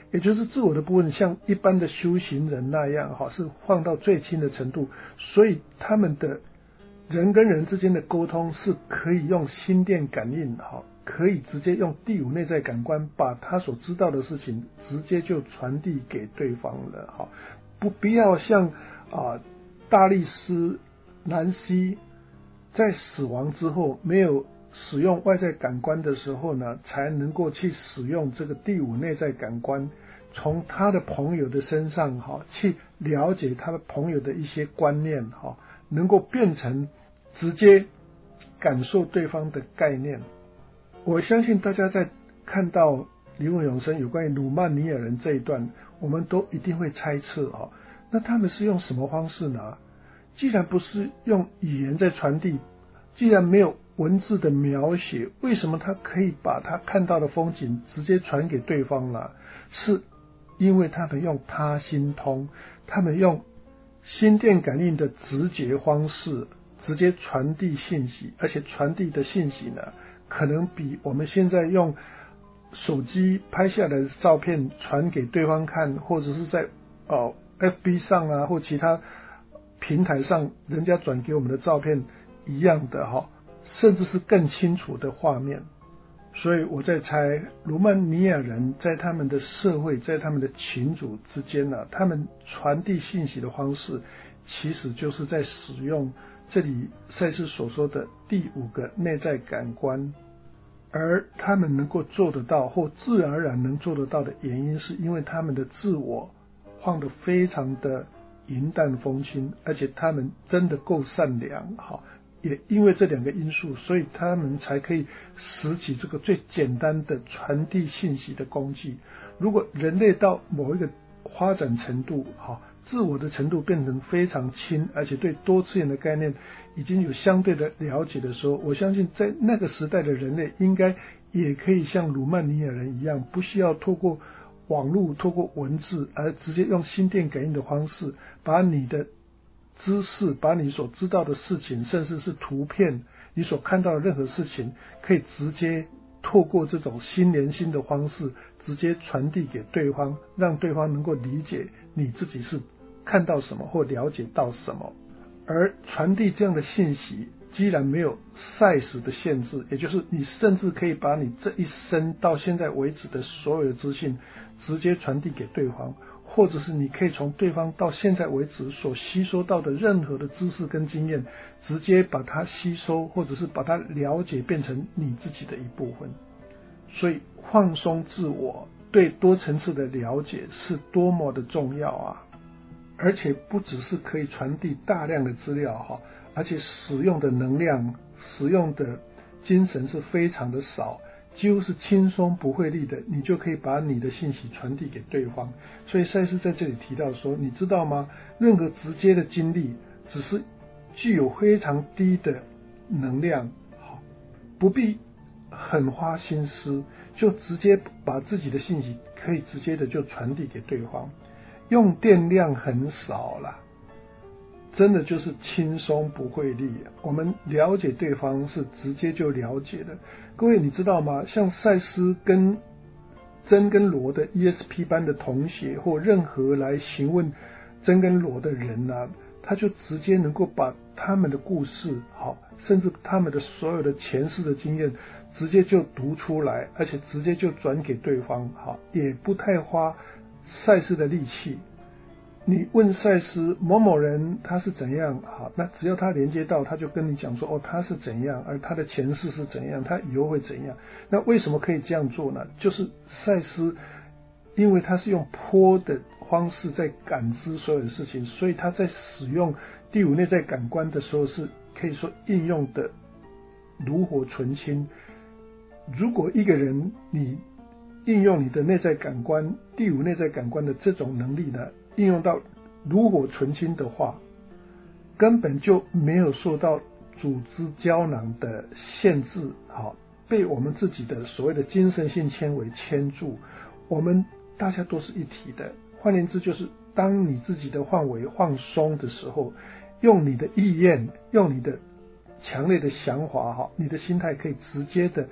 也就是自我的部分像一般的修行人那样哈，是放到最轻的程度，所以他们的人跟人之间的沟通是可以用心电感应哈，可以直接用第五内在感官把他所知道的事情直接就传递给对方了哈，不必要像啊大力士南希在死亡之后没有使用外在感官的时候呢，才能够去使用这个第五内在感官，从他的朋友的身上哈，去了解他的朋友的一些观念哈，能够变成直接感受对方的概念。我相信大家在看到灵魂永生有关于鲁曼尼亚人这一段，我们都一定会猜测哈，那他们是用什么方式呢？既然不是用语言在传递，既然没有文字的描写，为什么他可以把他看到的风景直接传给对方呢？是因为他们用他心通，他们用心电感应的直觉方式直接传递信息，而且传递的信息呢，可能比我们现在用手机拍下来的照片传给对方看，或者是在哦 F B 上啊或其他平台上人家转给我们的照片一样的哈，甚至是更清楚的画面。所以我在猜卢曼尼亚人在他们的社会在他们的群组之间呢、啊，他们传递信息的方式其实就是在使用这里赛斯所说的第五个内在感官，而他们能够做得到或自然而然能做得到的原因，是因为他们的自我放得非常的云淡风轻，而且他们真的够善良哈，也因为这两个因素，所以他们才可以拾起这个最简单的传递信息的工具。如果人类到某一个发展程度哈，自我的程度变成非常轻，而且对多次元的概念已经有相对的了解的时候，我相信在那个时代的人类应该也可以像鲁曼尼亚人一样，不需要透过网络透过文字，而直接用心电感应的方式，把你的知识，把你所知道的事情，甚至是图片，你所看到的任何事情，可以直接透过这种心连心的方式，直接传递给对方，让对方能够理解你自己是看到什么或了解到什么。而传递这样的信息，既然没有赛时的限制，也就是你甚至可以把你这一生到现在为止的所有的资讯直接传递给对方，或者是你可以从对方到现在为止所吸收到的任何的知识跟经验，直接把它吸收，或者是把它了解变成你自己的一部分。所以放松自我，对多层次的了解是多么的重要啊！而且不只是可以传递大量的资料哈，而且使用的能量、使用的精神是非常的少，几乎是轻松不费力的，你就可以把你的信息传递给对方。所以赛斯在这里提到说，你知道吗？任何直接的经历只是具有非常低的能量，不必很花心思，就直接把自己的信息可以直接的就传递给对方，用电量很少啦，真的就是轻松不费力。我们了解对方是直接就了解的。各位你知道吗？像赛斯跟真跟罗的 E S P 班的同学，或任何来询问真跟罗的人啊，他就直接能够把他们的故事好，甚至他们的所有的前世的经验直接就读出来，而且直接就转给对方，好，也不太花赛斯的力气。你问赛斯某某人他是怎样，好，那只要他连接到，他就跟你讲说，哦，他是怎样，而他的前世是怎样，他以后会怎样。那为什么可以这样做呢？就是赛斯因为他是用波的方式在感知所有的事情，所以他在使用第五内在感官的时候是可以说应用的炉火纯青。如果一个人你应用你的内在感官，第五内在感官的这种能力呢，应用到炉火纯青的话，根本就没有受到组织胶囊的限制，好，被我们自己的所谓的精神性纤维牵住，我们大家都是一体的。换言之，就是当你自己的范围放松的时候，用你的意愿，用你的强烈的想法，你的心态可以直接的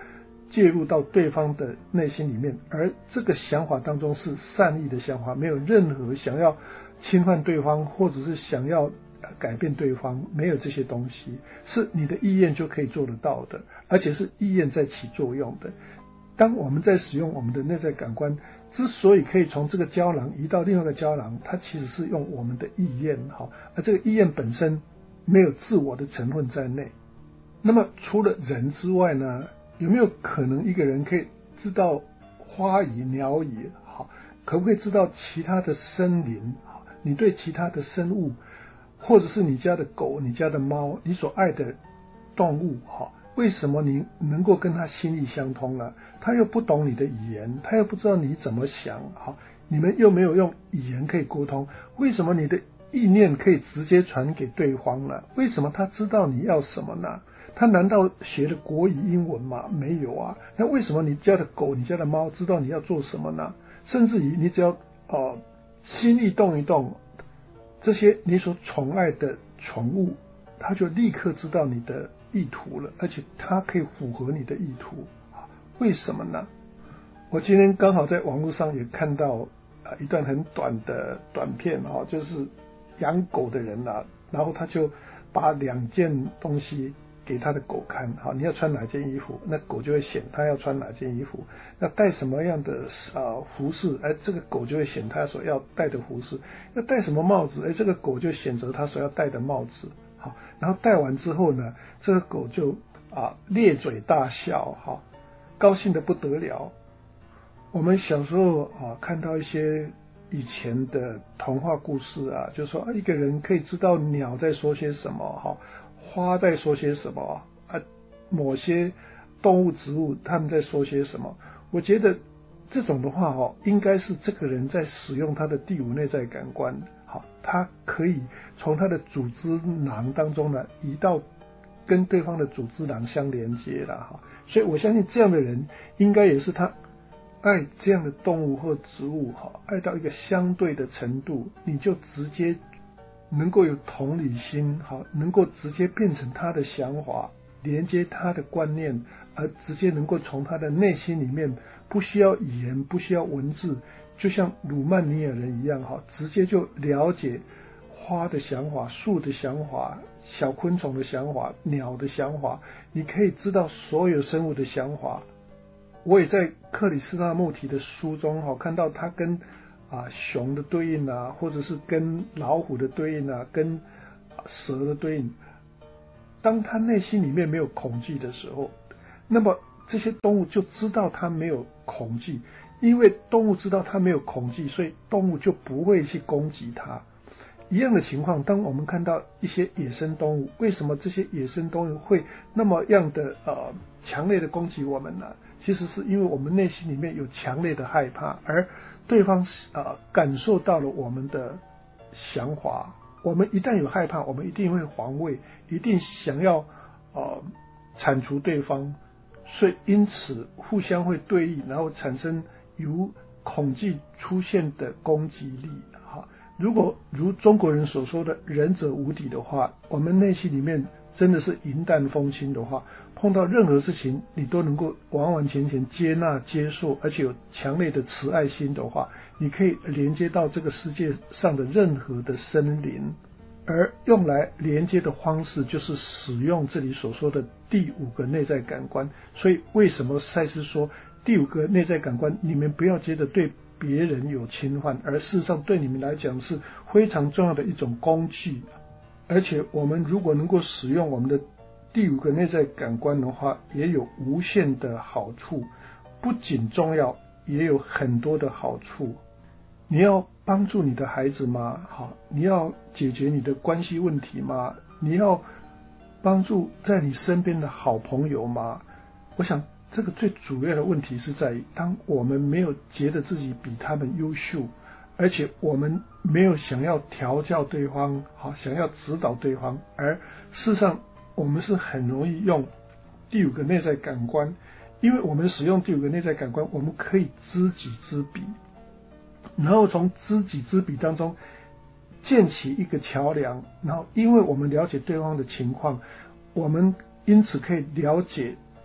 介入到对方的内心里面，而这个想法当中是善意的想法，没有任何想要侵犯对方或者是想要改变对方，没有这些东西，是你的意愿就可以做得到的，而且是意愿在起作用的。当我们在使用我们的内在感官，之所以可以从这个胶囊移到另外一个胶囊，它其实是用我们的意愿，而这个意愿本身没有自我的成分在内。那么除了人之外呢，有没有可能一个人可以知道花语鸟语，好，可不可以知道其他的森林，你对其他的生物，或者是你家的狗，你家的猫，你所爱的动物，好，为什么你能够跟他心意相通呢？他又不懂你的语言，他又不知道你怎么想，好，你们又没有用语言可以沟通，为什么你的意念可以直接传给对方呢？为什么他知道你要什么呢？他难道学了国语英文吗？没有啊。那为什么你家的狗，你家的猫知道你要做什么呢？甚至于你只要呃心意动一动，这些你所宠爱的宠物，它就立刻知道你的意图了，而且它可以符合你的意图。为什么呢？我今天刚好在网络上也看到、呃、一段很短的短片、哦、就是养狗的人啊，然后他就把两件东西给他的狗看，好，你要穿哪件衣服，那狗就会显他要穿哪件衣服，那戴什么样的呃服饰，哎，这个狗就会显他所要戴的服饰，要戴什么帽子，哎，这个狗就选择他所要戴的帽子，好，然后戴完之后呢，这个狗就啊咧嘴大笑，好，高兴得不得了。我们小时候啊看到一些以前的童话故事啊，就说一个人可以知道鸟在说些什么，哈，花在说些什么啊，某些动物植物他们在说些什么。我觉得这种的话哦，应该是这个人在使用他的第五内在感官，好，他可以从他的组织囊当中呢移到跟对方的组织囊相连接了哈。所以我相信这样的人应该也是他爱这样的动物或植物，爱到一个相对的程度，你就直接能够有同理心，能够直接变成他的想法，连接他的观念，而直接能够从他的内心里面，不需要语言，不需要文字，就像鲁曼尼尔人一样，直接就了解花的想法，树的想法，小昆虫的想法，鸟的想法，你可以知道所有生物的想法。我也在克里斯纳穆提的书中看到他跟啊熊的对应啊，或者是跟老虎的对应啊，跟蛇的对应。当他内心里面没有恐惧的时候，那么这些动物就知道他没有恐惧，因为动物知道他没有恐惧，所以动物就不会去攻击他。一样的情况，当我们看到一些野生动物，为什么这些野生动物会那么样的呃强烈的攻击我们呢？其实是因为我们内心里面有强烈的害怕，而对方呃感受到了我们的想法。我们一旦有害怕，我们一定会防卫，一定想要呃铲除对方，所以因此互相会对立，然后产生由恐惧出现的攻击力。哈，如果如中国人所说的仁者无敌的话，我们内心里面真的是云淡风轻的话，碰到任何事情你都能够完完全全接纳接受，而且有强烈的慈爱心的话，你可以连接到这个世界上的任何的森林。而用来连接的方式就是使用这里所说的第五个内在感官。所以为什么赛斯说第五个内在感官你们不要觉得对别人有侵犯，而事实上对你们来讲是非常重要的一种工具。而且我们如果能够使用我们的第五个内在感官的话，也有无限的好处，不仅重要，也有很多的好处。你要帮助你的孩子吗？好，你要解决你的关系问题吗？你要帮助在你身边的好朋友吗？我想这个最主要的问题是在于，当我们没有觉得自己比他们优秀，而且我们没有想要调教对方，好，想要指导对方，而事实上我们是很容易用第五个内在感官，因为我们使用第五个内在感官，我们可以知己知彼，然后从知己知彼当中建起一个桥梁，然后因为我们了解对方的情况，我们因此可以了解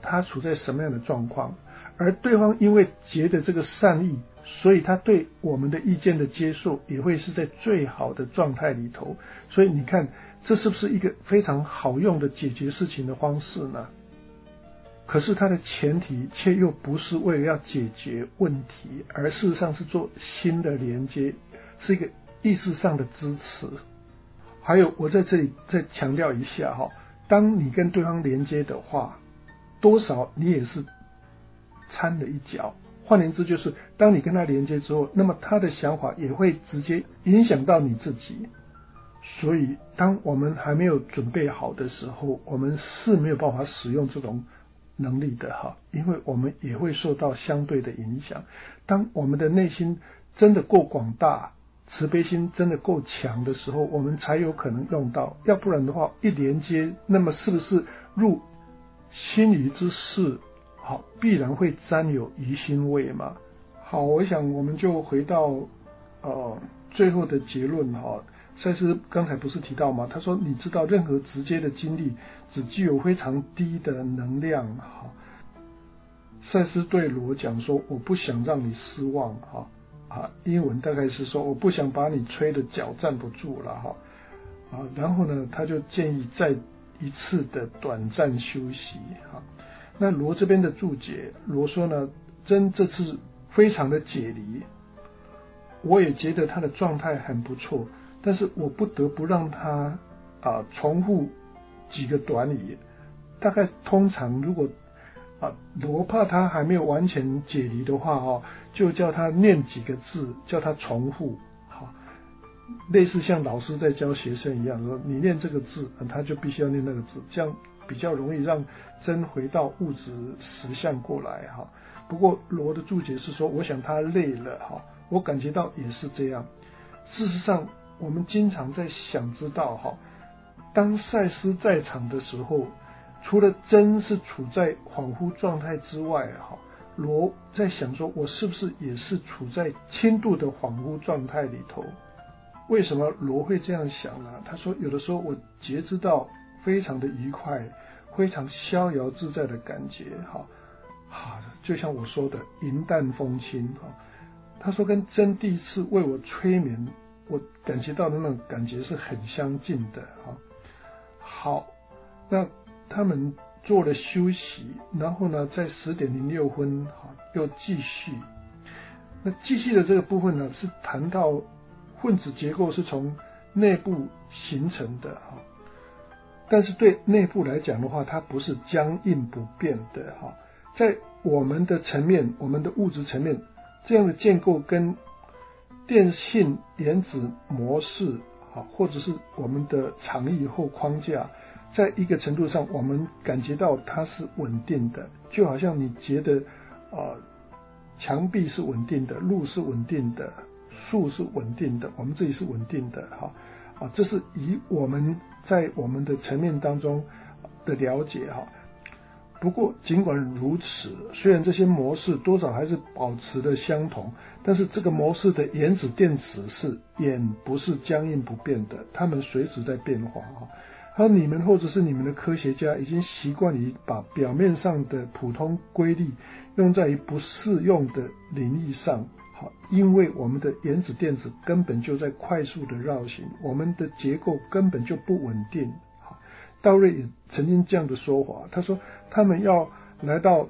他处在什么样的状况，而对方因为结的这个善意，所以他对我们的意见的接受也会是在最好的状态里头。所以你看，这是不是一个非常好用的解决事情的方式呢？可是它的前提却又不是为了要解决问题，而事实上是做新的连接，是一个意识上的支持。还有我在这里再强调一下哈，当你跟对方连接的话，多少你也是掺了一脚。换言之，就是当你跟他连接之后，那么他的想法也会直接影响到你自己。所以当我们还没有准备好的时候，我们是没有办法使用这种能力的哈，因为我们也会受到相对的影响。当我们的内心真的够广大，慈悲心真的够强的时候，我们才有可能用到，要不然的话一连接，那么是不是入心语之事，好，必然会沾有疑心味嘛。好，我想我们就回到呃最后的结论哈。赛斯刚才不是提到吗？他说你知道任何直接的经历只具有非常低的能量哈。赛斯对罗讲说，我不想让你失望哈。啊，英文大概是说我不想把你吹得脚站不住了哈。啊，然后呢，他就建议再一次的短暂休息哈。那罗这边的注解，罗说呢，真这次非常的解离，我也觉得他的状态很不错，但是我不得不让他啊重复几个短语。大概通常如果啊，罗怕他还没有完全解离的话哦，就叫他念几个字，叫他重复，好，类似像老师在教学生一样，说你念这个字，他就必须要念那个字，这样比较容易让真回到物质实相过来哈。不过罗的注解是说，我想他累了哈，我感觉到也是这样。事实上，我们经常在想知道哈，当赛斯在场的时候，除了真是处在恍惚状态之外哈，罗在想说，我是不是也是处在轻度的恍惚状态里头？为什么罗会这样想呢？他说，有的时候我觉知到非常的愉快，非常逍遥自在的感觉哈，好，就像我说的云淡风轻哈。他说跟真第一次为我催眠，我感觉到的那种感觉是很相近的哈。好，那他们做了休息，然后呢，在十点零六分哈又继续。那继续的这个部分呢，是谈到分子结构是从内部形成的哈，但是对内部来讲的话，它不是僵硬不变的哈。在我们的层面，我们的物质层面，这样的建构跟电信原子模式哈，或者是我们的场域或框架，在一个程度上，我们感觉到它是稳定的，就好像你觉得呃墙壁是稳定的，路是稳定的，树是稳定的，我们自己是稳定的哈啊，这是以我们在我们的层面当中的了解哈。不过尽管如此，虽然这些模式多少还是保持的相同，但是这个模式的原子电子是也不是僵硬不变的，它们随时在变化哈。而你们或者是你们的科学家已经习惯于把表面上的普通规律用在于不适用的领域上，好，因为我们的原子电子根本就在快速的绕行，我们的结构根本就不稳定。好，道瑞也曾经这样的说法，他说他们要来到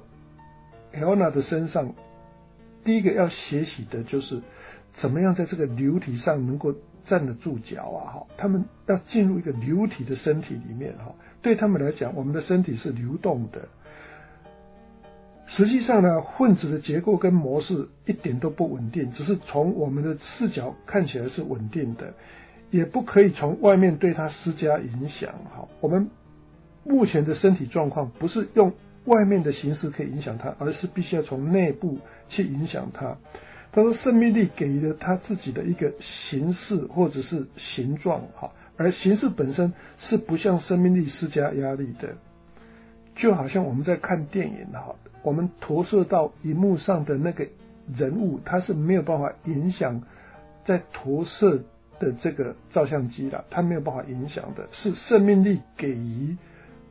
Helena 的身上，第一个要学习的就是怎么样在这个流体上能够站得住脚啊！他们要进入一个流体的身体里面，对他们来讲，我们的身体是流动的。实际上呢，分子的结构跟模式一点都不稳定，只是从我们的视角看起来是稳定的，也不可以从外面对它施加影响。我们目前的身体状况不是用外面的形式可以影响它，而是必须要从内部去影响它。他说生命力给予了他自己的一个形式或者是形状，而形式本身是不向生命力施加压力的。就好像我们在看电影，我们投射到荧幕上的那个人物，他是没有办法影响在投射的这个照相机的，他没有办法影响的，是生命力给予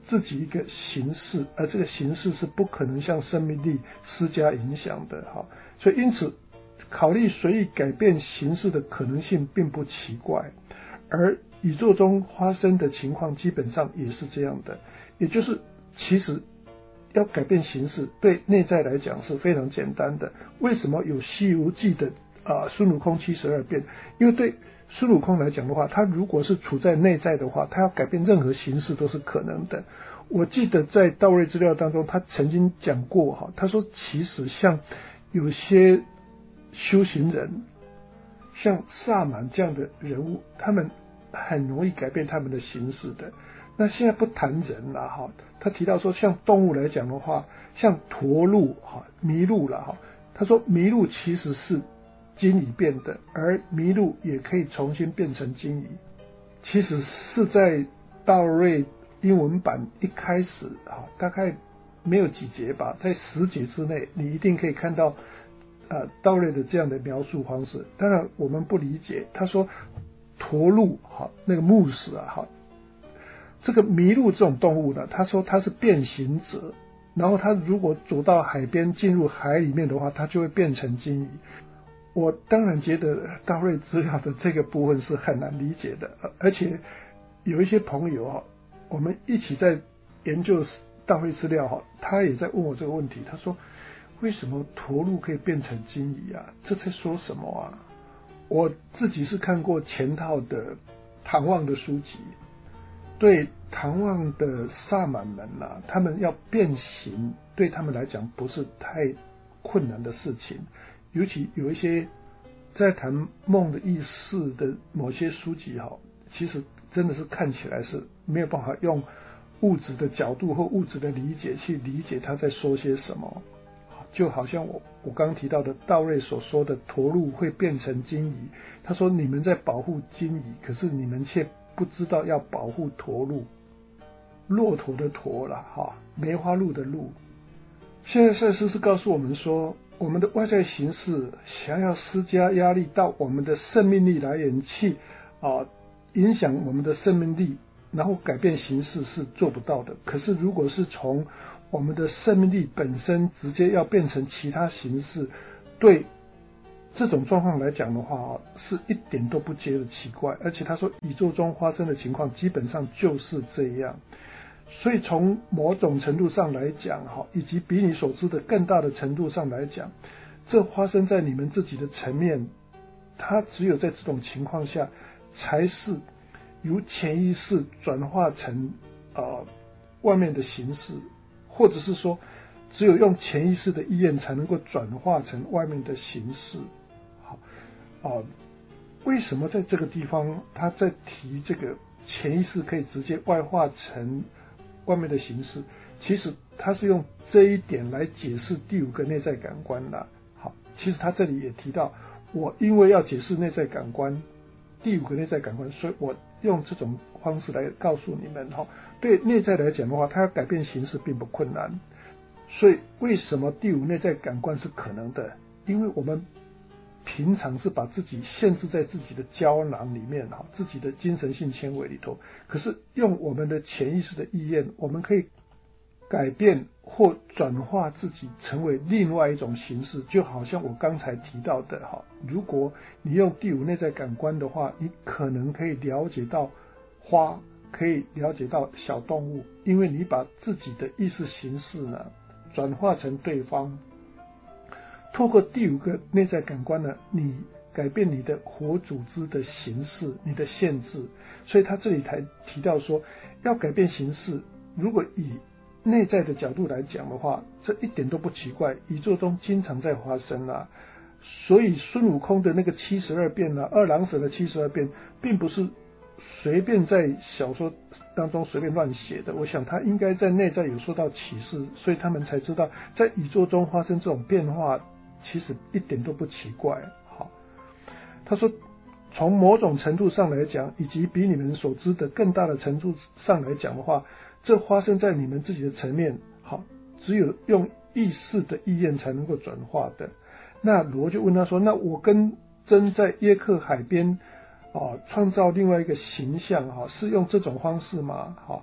自己一个形式，而这个形式是不可能向生命力施加影响的哈。所以因此考虑随意改变形式的可能性并不奇怪，而宇宙中发生的情况基本上也是这样的，也就是其实要改变形式对内在来讲是非常简单的。为什么有《西游记》的啊孙悟空七十二变？因为对孙悟空来讲的话，他如果是处在内在的话，他要改变任何形式都是可能的。我记得在道瑞资料当中，他曾经讲过哈，他说其实像有些修行人，像萨满这样的人物，他们很容易改变他们的形式的。那现在不谈人了哈，他提到说，像动物来讲的话，像驼鹿哈、麋鹿了哈，他说麋鹿其实是金鱼变的，而麋鹿也可以重新变成金鱼。其实是在道瑞英文版一开始啊，大概没有几节吧，在十节之内，你一定可以看到呃道瑞的这样的描述方式。当然我们不理解，他说驼鹿哈，那个牧师啊哈，这个麋鹿这种动物呢，他说它是变形者，然后它如果走到海边进入海里面的话，它就会变成金鱼。我当然觉得道瑞资料的这个部分是很难理解的，而且有一些朋友啊，我们一起在研究道瑞资料哈，他也在问我这个问题，他说为什么驼鹿可以变成金鱼啊？这在说什么啊？我自己是看过前套的唐望的书籍，对唐望的萨满们啊，他们要变形对他们来讲不是太困难的事情，尤其有一些在谈梦的意识的某些书籍哈，其实真的是看起来是没有办法用物质的角度或物质的理解去理解他在说些什么。就好像我我刚刚提到的道瑞所说的驼鹿会变成金鱼，他说你们在保护金鱼，可是你们却不知道要保护驼鹿，骆驼的驼啦哈，梅花鹿的鹿。现在赛斯是告诉我们说，我们的外在形式想要施加压力到我们的生命力来源去啊，影响我们的生命力，然后改变形式是做不到的。可是如果是从我们的生命力本身直接要变成其他形式，对这种状况来讲的话，是一点都不觉得奇怪。而且他说宇宙中发生的情况基本上就是这样，所以从某种程度上来讲，以及比你所知的更大的程度上来讲，这发生在你们自己的层面，它只有在这种情况下才是由潜意识转化成呃外面的形式，或者是说只有用潜意识的意愿才能够转化成外面的形式。好，呃，为什么在这个地方他在提这个潜意识可以直接外化成外面的形式？其实他是用这一点来解释第五个内在感官啦。好，其实他这里也提到，我因为要解释内在感官，第五个内在感官，所以我用这种方式来告诉你们哈。对内在来讲的话，它要改变形式并不困难。所以为什么第五内在感官是可能的？因为我们平常是把自己限制在自己的胶囊里面哈，自己的精神性纤维里头。可是用我们的潜意识的意愿，我们可以改变或转化自己成为另外一种形式。就好像我刚才提到的哈，如果你用第五内在感官的话，你可能可以了解到花，可以了解到小动物，因为你把自己的意识形式呢转化成对方。透过第五个内在感官呢，你改变你的活组织的形式，你的限制。所以他这里才提到说，要改变形式，如果以内在的角度来讲的话，这一点都不奇怪，宇宙中经常在发生啊。所以孙悟空的那个七十二变啊，二郎神的七十二变，并不是随便在小说当中随便乱写的，我想他应该在内在有受到启示，所以他们才知道在宇宙中发生这种变化其实一点都不奇怪。好，他说从某种程度上来讲，以及比你们所知的更大的程度上来讲的话，这发生在你们自己的层面，好，只有用意识的意愿才能够转化的。那罗就问他说，那我跟真在耶克海边啊，创造另外一个形象哈，是用这种方式吗？哈，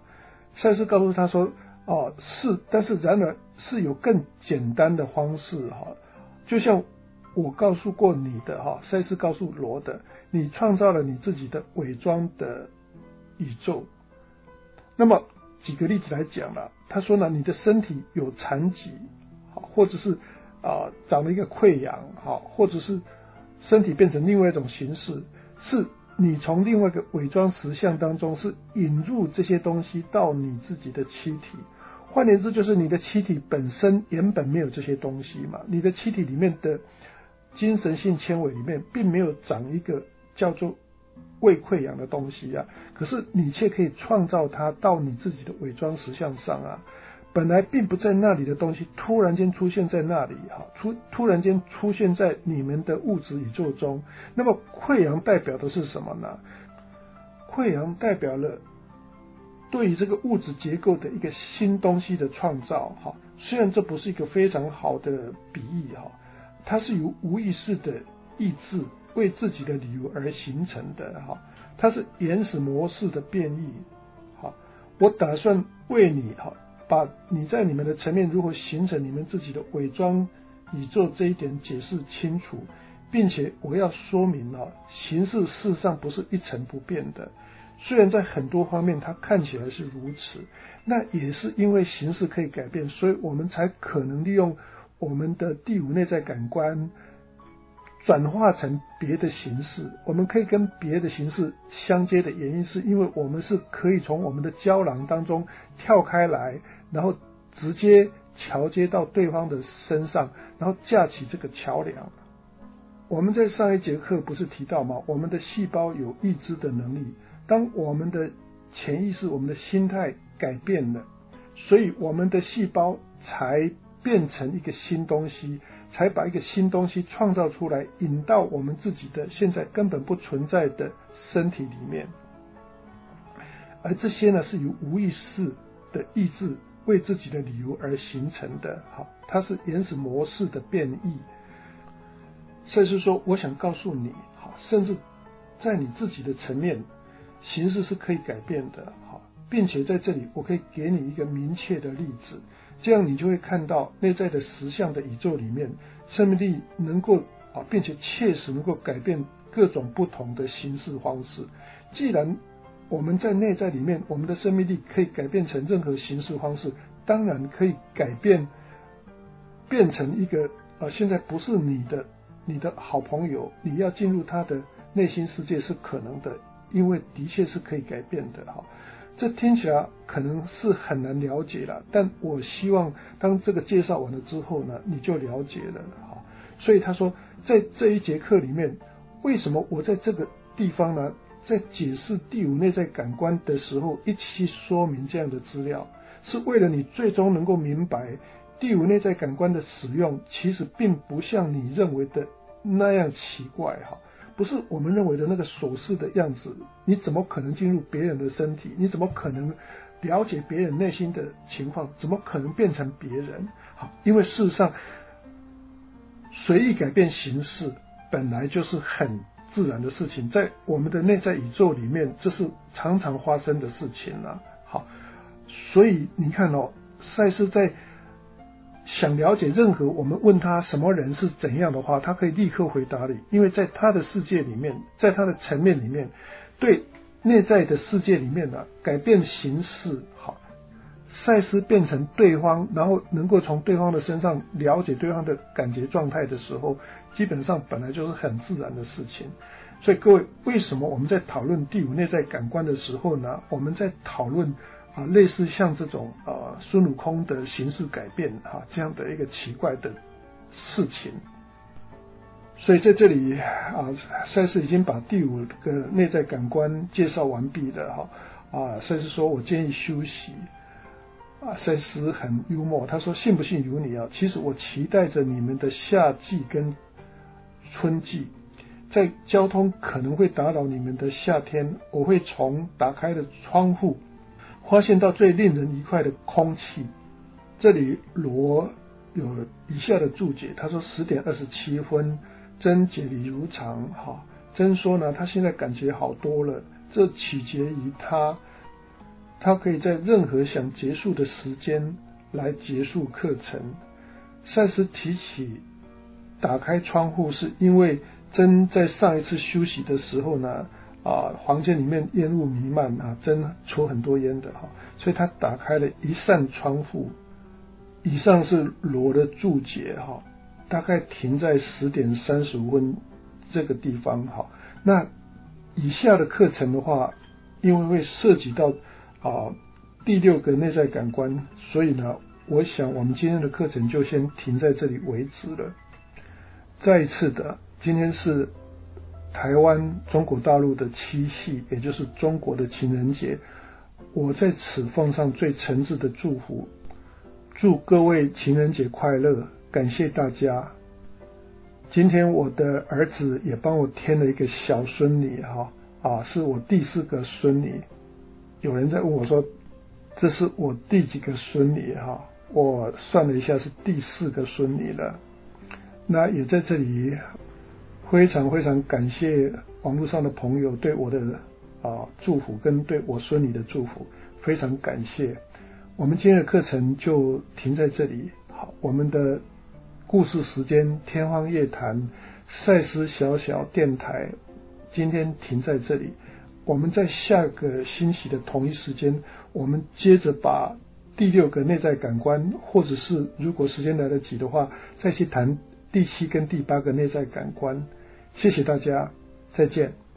赛斯告诉他说，哦，是，但是然而是有更简单的方式哈，就像我告诉过你的哈，赛斯告诉罗的，你创造了你自己的伪装的宇宙。那么举个例子来讲了，他说呢，你的身体有残疾，或者是啊、呃、长了一个溃疡，好，或者是身体变成另外一种形式，是你从另外一个伪装实相当中是引入这些东西到你自己的躯体。换言之，就是你的躯体本身原本没有这些东西嘛，你的躯体里面的精神性纤维里面并没有长一个叫做胃溃疡的东西啊，可是你却可以创造它到你自己的伪装实相上啊。本来并不在那里的东西突然间出现在那里，突突然间出现在你们的物质宇宙中。那么溃疡代表的是什么呢？溃疡代表了对于这个物质结构的一个新东西的创造。虽然这不是一个非常好的比喻，它是由无意识的意志为自己的理由而形成的，它是原始模式的变异。我打算为你把你在你们的层面如何形成你们自己的伪装宇宙这一点解释清楚，并且我要说明啊，形式事实上不是一成不变的，虽然在很多方面它看起来是如此，那也是因为形式可以改变，所以我们才可能利用我们的第五内在感官转化成别的形式。我们可以跟别的形式相接的原因是因为我们是可以从我们的胶囊当中跳开来，然后直接桥接到对方的身上，然后架起这个桥梁。我们在上一节课不是提到吗？我们的细胞有意知的能力，当我们的潜意识我们的心态改变了，所以我们的细胞才变成一个新东西，才把一个新东西创造出来，引到我们自己的现在根本不存在的身体里面。而这些呢，是由无意识的意志为自己的理由而形成的，它是原始模式的变异。所以说我想告诉你，甚至在你自己的层面，形式是可以改变的，并且在这里我可以给你一个明确的例子，这样你就会看到内在的实相的宇宙里面，生命力能够并且确实能够改变各种不同的形式方式。既然我们在内在里面，我们的生命力可以改变成任何形式方式，当然可以改变变成一个呃，现在不是你的你的好朋友，你要进入他的内心世界是可能的，因为的确是可以改变的哈。这听起来可能是很难了解了，但我希望当这个介绍完了之后呢，你就了解了哈。所以他说，在这一节课里面，为什么我在这个地方呢，在解释第五内在感官的时候，一起说明这样的资料，是为了你最终能够明白，第五内在感官的使用其实并不像你认为的那样奇怪哈，不是我们认为的那个手势的样子。你怎么可能进入别人的身体？你怎么可能了解别人内心的情况？怎么可能变成别人？好，因为事实上，随意改变形式本来就是很自然的事情，在我们的内在宇宙里面，这是常常发生的事情啊。好，所以你看哦，赛斯在想了解任何我们问他什么人是怎样的话，他可以立刻回答你，因为在他的世界里面，在他的层面里面，对内在的世界里面呢、啊，改变形式，好，赛斯变成对方，然后能够从对方的身上了解对方的感觉状态的时候，基本上本来就是很自然的事情。所以各位，为什么我们在讨论第五内在感官的时候呢，我们在讨论啊，类似像这种呃孙悟空的形式改变啊这样的一个奇怪的事情。所以在这里啊，赛斯已经把第五个内在感官介绍完毕了哈啊，赛斯说我建议休息啊，赛斯很幽默，他说信不信由你啊，其实我期待着你们的夏季跟春季，在交通可能会打扰你们的夏天，我会从打开的窗户发现到最令人愉快的空气。这里罗有以下的注解，他说十点二十七分，真解理如常哈。真说呢，他现在感觉好多了，这取决于他他可以在任何想结束的时间来结束课程。赛斯提起打开窗户，是因为珍在上一次休息的时候呢，啊，房间里面烟雾弥漫啊，珍抽很多烟的哈，所以他打开了一扇窗户。以上是罗的注解哈，大概停在十点三十五分这个地方哈。那以下的课程的话，因为会涉及到啊第六个内在感官，所以呢，我想我们今天的课程就先停在这里为止了。再一次的，今天是台湾中国大陆的七夕，也就是中国的情人节，我在此奉上最诚挚的祝福，祝各位情人节快乐，感谢大家。今天我的儿子也帮我添了一个小孙女哈，啊，是我第四个孙女。有人在问我说，这是我第几个孙女哈？我算了一下，是第四个孙女了。那也在这里非常非常感谢网络上的朋友对我的啊祝福跟对我孙女的祝福，非常感谢。我们今天的课程就停在这里。好，我们的故事时间天方夜谭赛斯小小电台今天停在这里。我们在下个星期的同一时间，我们接着把第六个内在感官，或者是如果时间来得及的话，再去谈第七跟第八个内在感官。谢谢大家，再见。